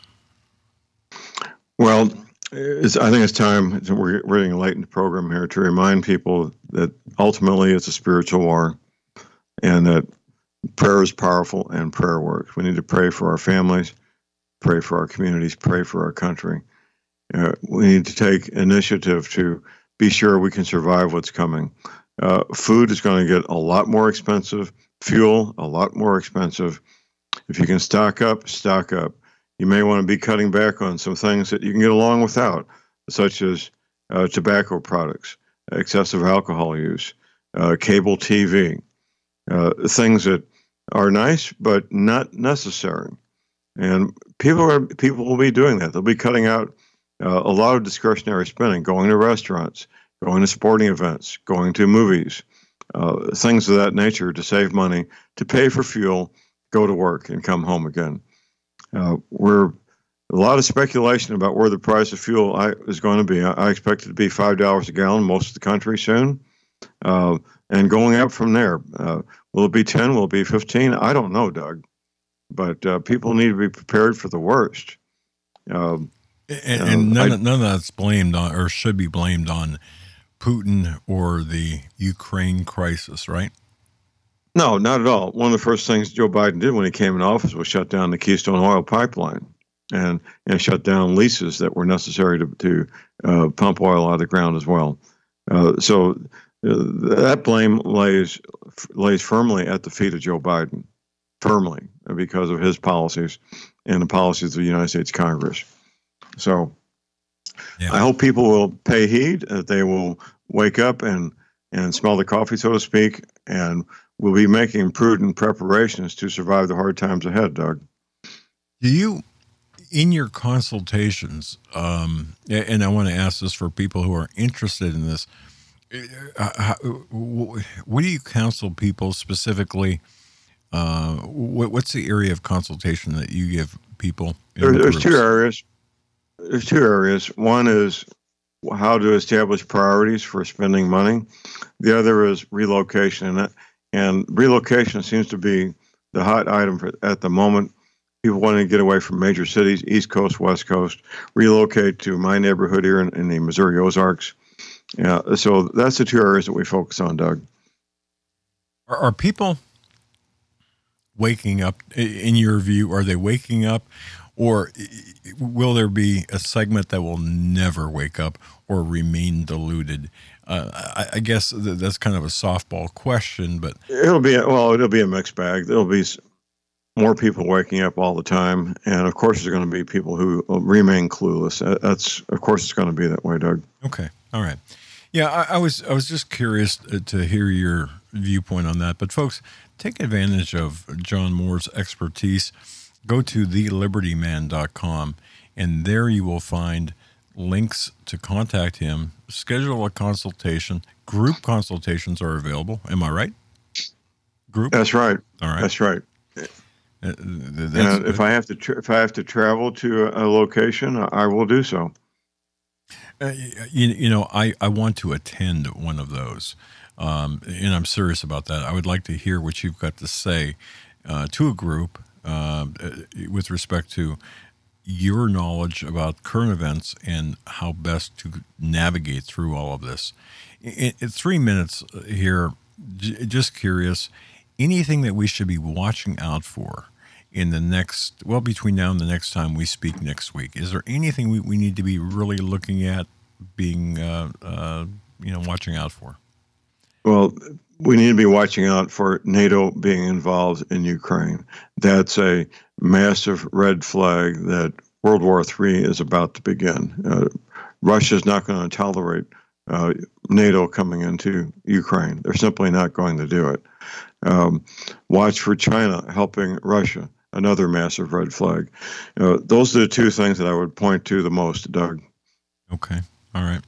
[SPEAKER 3] Well, it's, I think it's time. We're we're getting late in the program here to remind people that ultimately it's a spiritual war, and that prayer is powerful and prayer works. We need to pray for our families, pray for our communities, pray for our country. Uh, we need to take initiative to be sure we can survive what's coming. Uh, food is going to get a lot more expensive. Fuel, a lot more expensive. If you can stock up, stock up. You may want to be cutting back on some things that you can get along without, such as uh, tobacco products, excessive alcohol use, uh, cable T V, uh, things that are nice but not necessary. And people are people will be doing that. They'll be cutting out uh, a lot of discretionary spending, going to restaurants, going to sporting events, going to movies, uh, things of that nature to save money, to pay for fuel, go to work, and come home again. Uh, we're a lot of speculation about where the price of fuel I, is going to be. I, I expect it to be five dollars a gallon most of the country soon, uh, and going up from there. Uh, will it be ten? Will it be fifteen? I don't know, Doug. But uh, people need to be prepared for the worst. Um,
[SPEAKER 2] and and um, none, I, none of that's blamed on, or should be blamed on, Putin or the Ukraine crisis, right?
[SPEAKER 3] No, not at all. One of the first things Joe Biden did when he came in office was shut down the Keystone Oil Pipeline and, and shut down leases that were necessary to, to uh, pump oil out of the ground as well. Uh, so uh, that blame lays lays firmly at the feet of Joe Biden, firmly, because of his policies and the policies of the United States Congress. So yeah. I hope people will pay heed, that they will wake up and, and smell the coffee, so to speak, and will be making prudent preparations to survive the hard times ahead, Doug.
[SPEAKER 2] Do you, in your consultations, um, and I want to ask this for people who are interested in this, uh, what do you counsel people specifically? Uh, what, what's the area of consultation that you give people?
[SPEAKER 3] There, there's two areas. There's two areas. One is how to establish priorities for spending money. The other is relocation. And, that, and relocation seems to be the hot item for, at the moment. People wanting to get away from major cities, East Coast, West Coast, relocate to my neighborhood here in, in the Missouri Ozarks. Yeah, so that's the two areas that we focus on, Doug.
[SPEAKER 2] Are, are people waking up, in your view? Are they waking up, or will there be a segment that will never wake up or remain deluded? Uh, I, I guess that's kind of a softball question, but
[SPEAKER 3] it'll be a, well, it'll be a mixed bag. There'll be more people waking up all the time, and of course, there's going to be people who remain clueless. That's, of course, it's going to be that way, Doug.
[SPEAKER 2] Okay, all right. Yeah, I, I was I was just curious to hear your viewpoint on that. But folks, take advantage of John Moore's expertise. Go to the liberty man dot com, and there you will find links to contact him, schedule a consultation. Group consultations are available. Am I right? Group?
[SPEAKER 3] That's right.
[SPEAKER 2] All right.
[SPEAKER 3] That's right.
[SPEAKER 2] Uh, that's,
[SPEAKER 3] and if I have to tra- if I have to travel to a, a location, I will do so.
[SPEAKER 2] Uh, you, you know, I, I want to attend one of those, um, and I'm serious about that. I would like to hear what you've got to say uh, to a group uh, with respect to your knowledge about current events and how best to navigate through all of this. In, in three minutes here, j- just curious, anything that we should be watching out for in the next, well, between now and the next time we speak next week? Is there anything we, we need to be really looking at, being, uh, uh, you know, watching out for?
[SPEAKER 3] Well, we need to be watching out for NATO being involved in Ukraine. That's a massive red flag that World War Three is about to begin. Uh, Russia's not going to tolerate uh, NATO coming into Ukraine. They're simply not going to do it. Um, watch for China helping Russia. Another massive red flag. Uh, those are the two things that I would point to the most, Doug.
[SPEAKER 2] Okay. All right.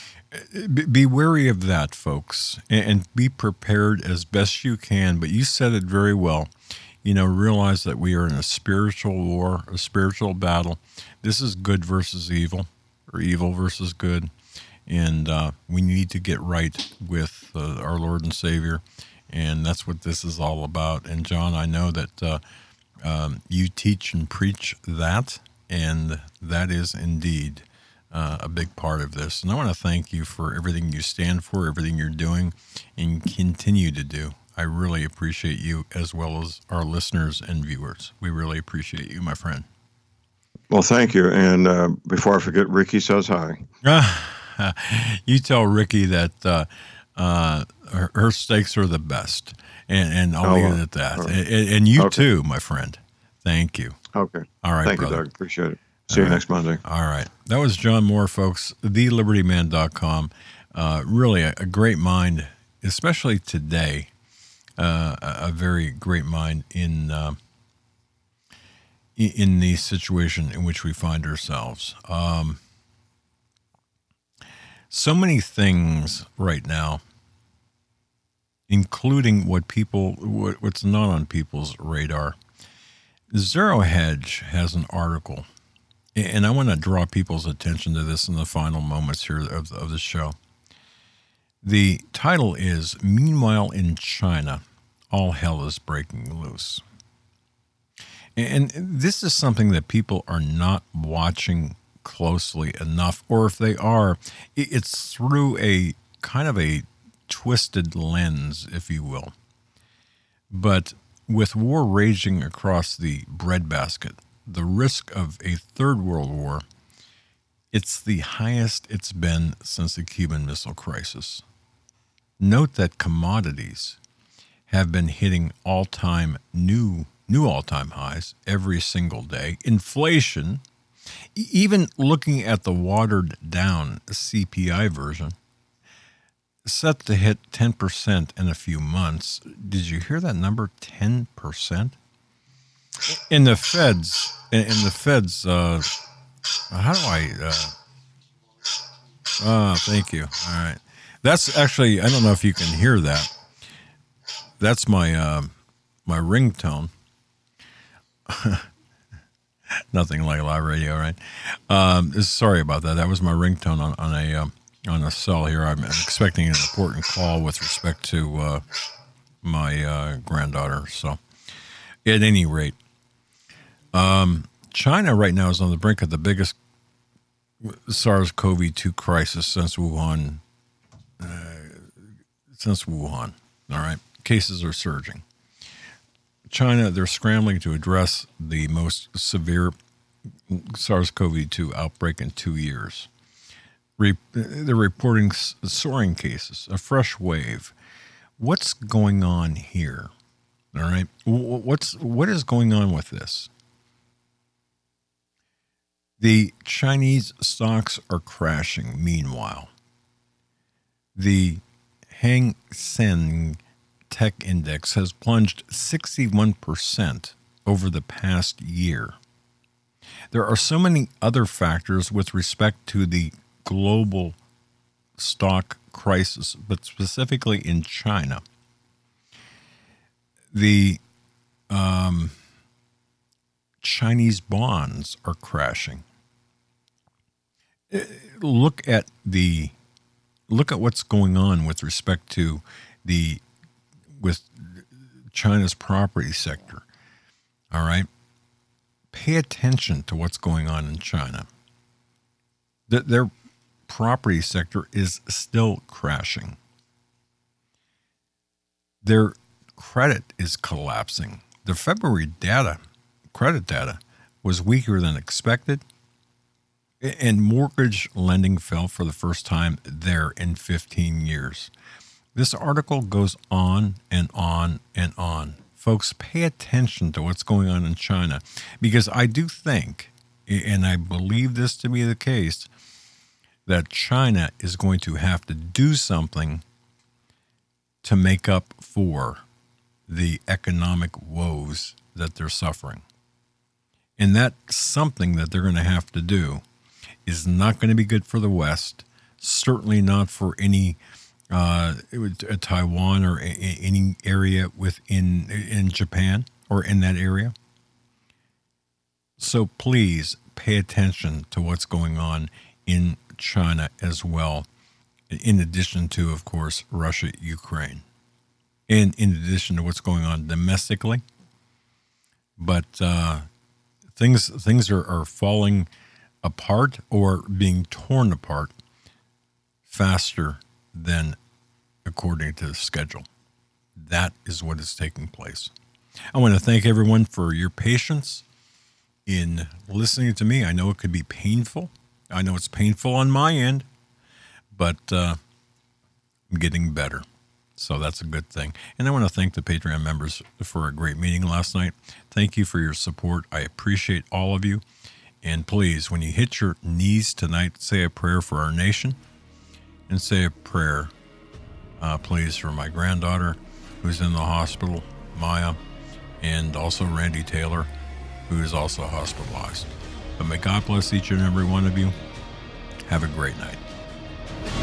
[SPEAKER 2] Be, be wary of that, folks, and, and be prepared as best you can. But you said it very well. You know, realize that we are in a spiritual war, a spiritual battle. This is good versus evil, or evil versus good. And uh, we need to get right with uh, our Lord and Savior. And that's what this is all about. And John, I know that uh, um, you teach and preach that, and that is indeed uh, a big part of this. And I want to thank you for everything you stand for, everything you're doing, and continue to do. I really appreciate you, as well as our listeners and viewers. We really appreciate you, my friend.
[SPEAKER 3] Well, thank you. And uh, before I forget, Ricky says hi.
[SPEAKER 2] You tell Ricky that uh, uh, her, her steaks are the best, and, and I'll
[SPEAKER 3] Oh,
[SPEAKER 2] leave
[SPEAKER 3] uh,
[SPEAKER 2] it at that.
[SPEAKER 3] all right.
[SPEAKER 2] And, and you
[SPEAKER 3] Okay.
[SPEAKER 2] too, my friend. Thank you.
[SPEAKER 3] Okay.
[SPEAKER 2] All right,
[SPEAKER 3] Thank
[SPEAKER 2] brother.
[SPEAKER 3] you, Doug. Appreciate it. See you next Monday.
[SPEAKER 2] All right. That was John Moore, folks, the liberty man dot com. Uh, really a, a great mind, especially today. Uh, a, a very great mind in uh, in the situation in which we find ourselves. Um, so many things right now, including what people, what, what's not on people's radar. Zero Hedge has an article, and I want to draw people's attention to this in the final moments here of, of the show. The title is, Meanwhile in China, All Hell is Breaking Loose. And this is something that people are not watching closely enough, or if they are, it's through a kind of a twisted lens, if you will. But with war raging across the breadbasket, the risk of a third world war, it's the highest it's been since the Cuban Missile Crisis. Note that commodities have been hitting all-time new new all-time highs every single day. Inflation, even looking at the watered-down C P I version, set to hit ten percent in a few months. Did you hear that number, ten percent? In the Feds, in the Feds, uh, how do I, uh, oh, thank you. All right. That's actually, I don't know if you can hear that. That's my, uh, my ringtone. Nothing like live radio, right? Um, sorry about that. That was my ringtone on, on a, um, on a cell here. I'm expecting an important call with respect to, uh, my, uh, granddaughter. So at any rate, um, China right now is on the brink of the biggest SARS-C o V two crisis since Wuhan, uh, since Wuhan. All right. Cases are surging. China, they're scrambling to address the most severe SARS-C o V two outbreak in two years. Re- they're reporting soaring cases, a fresh wave. What's going on here? All right. What's, what is going on with this? The Chinese stocks are crashing. Meanwhile, the Hang Seng Tech Index has plunged sixty-one percent over the past year. There are so many other factors with respect to the global stock crisis, but specifically in China. The um, Chinese bonds are crashing. Look at the look at what's going on with respect to the with China's property sector. All right. Pay attention to what's going on in China. That their property sector is still crashing. Their credit is collapsing. The February data, credit data, was weaker than expected, and mortgage lending fell for the first time there in fifteen years. This article goes on and on and on. Folks, pay attention to what's going on in China, because I do think, and I believe this to be the case, that China is going to have to do something to make up for the economic woes that they're suffering. And that something that they're going to have to do is not going to be good for the West, certainly not for any uh, Taiwan or a, any area within in Japan or in that area. So please pay attention to what's going on in China as well, in addition to, of course, Russia, Ukraine, and in addition to what's going on domestically. But uh, things things are, are falling apart or being torn apart faster than according to the schedule. That is what is taking place. I want to thank everyone for your patience in listening to me. I know it could be painful. I know it's painful on my end, but uh, I'm getting better. So that's a good thing. And I want to thank the Patreon members for a great meeting last night. Thank you for your support. I appreciate all of you. And please, when you hit your knees tonight, say a prayer for our nation and say a prayer, uh, please, for my granddaughter who's in the hospital, Maya, and also Randy Taylor, who is also hospitalized. But may God bless each and every one of you. Have a great night.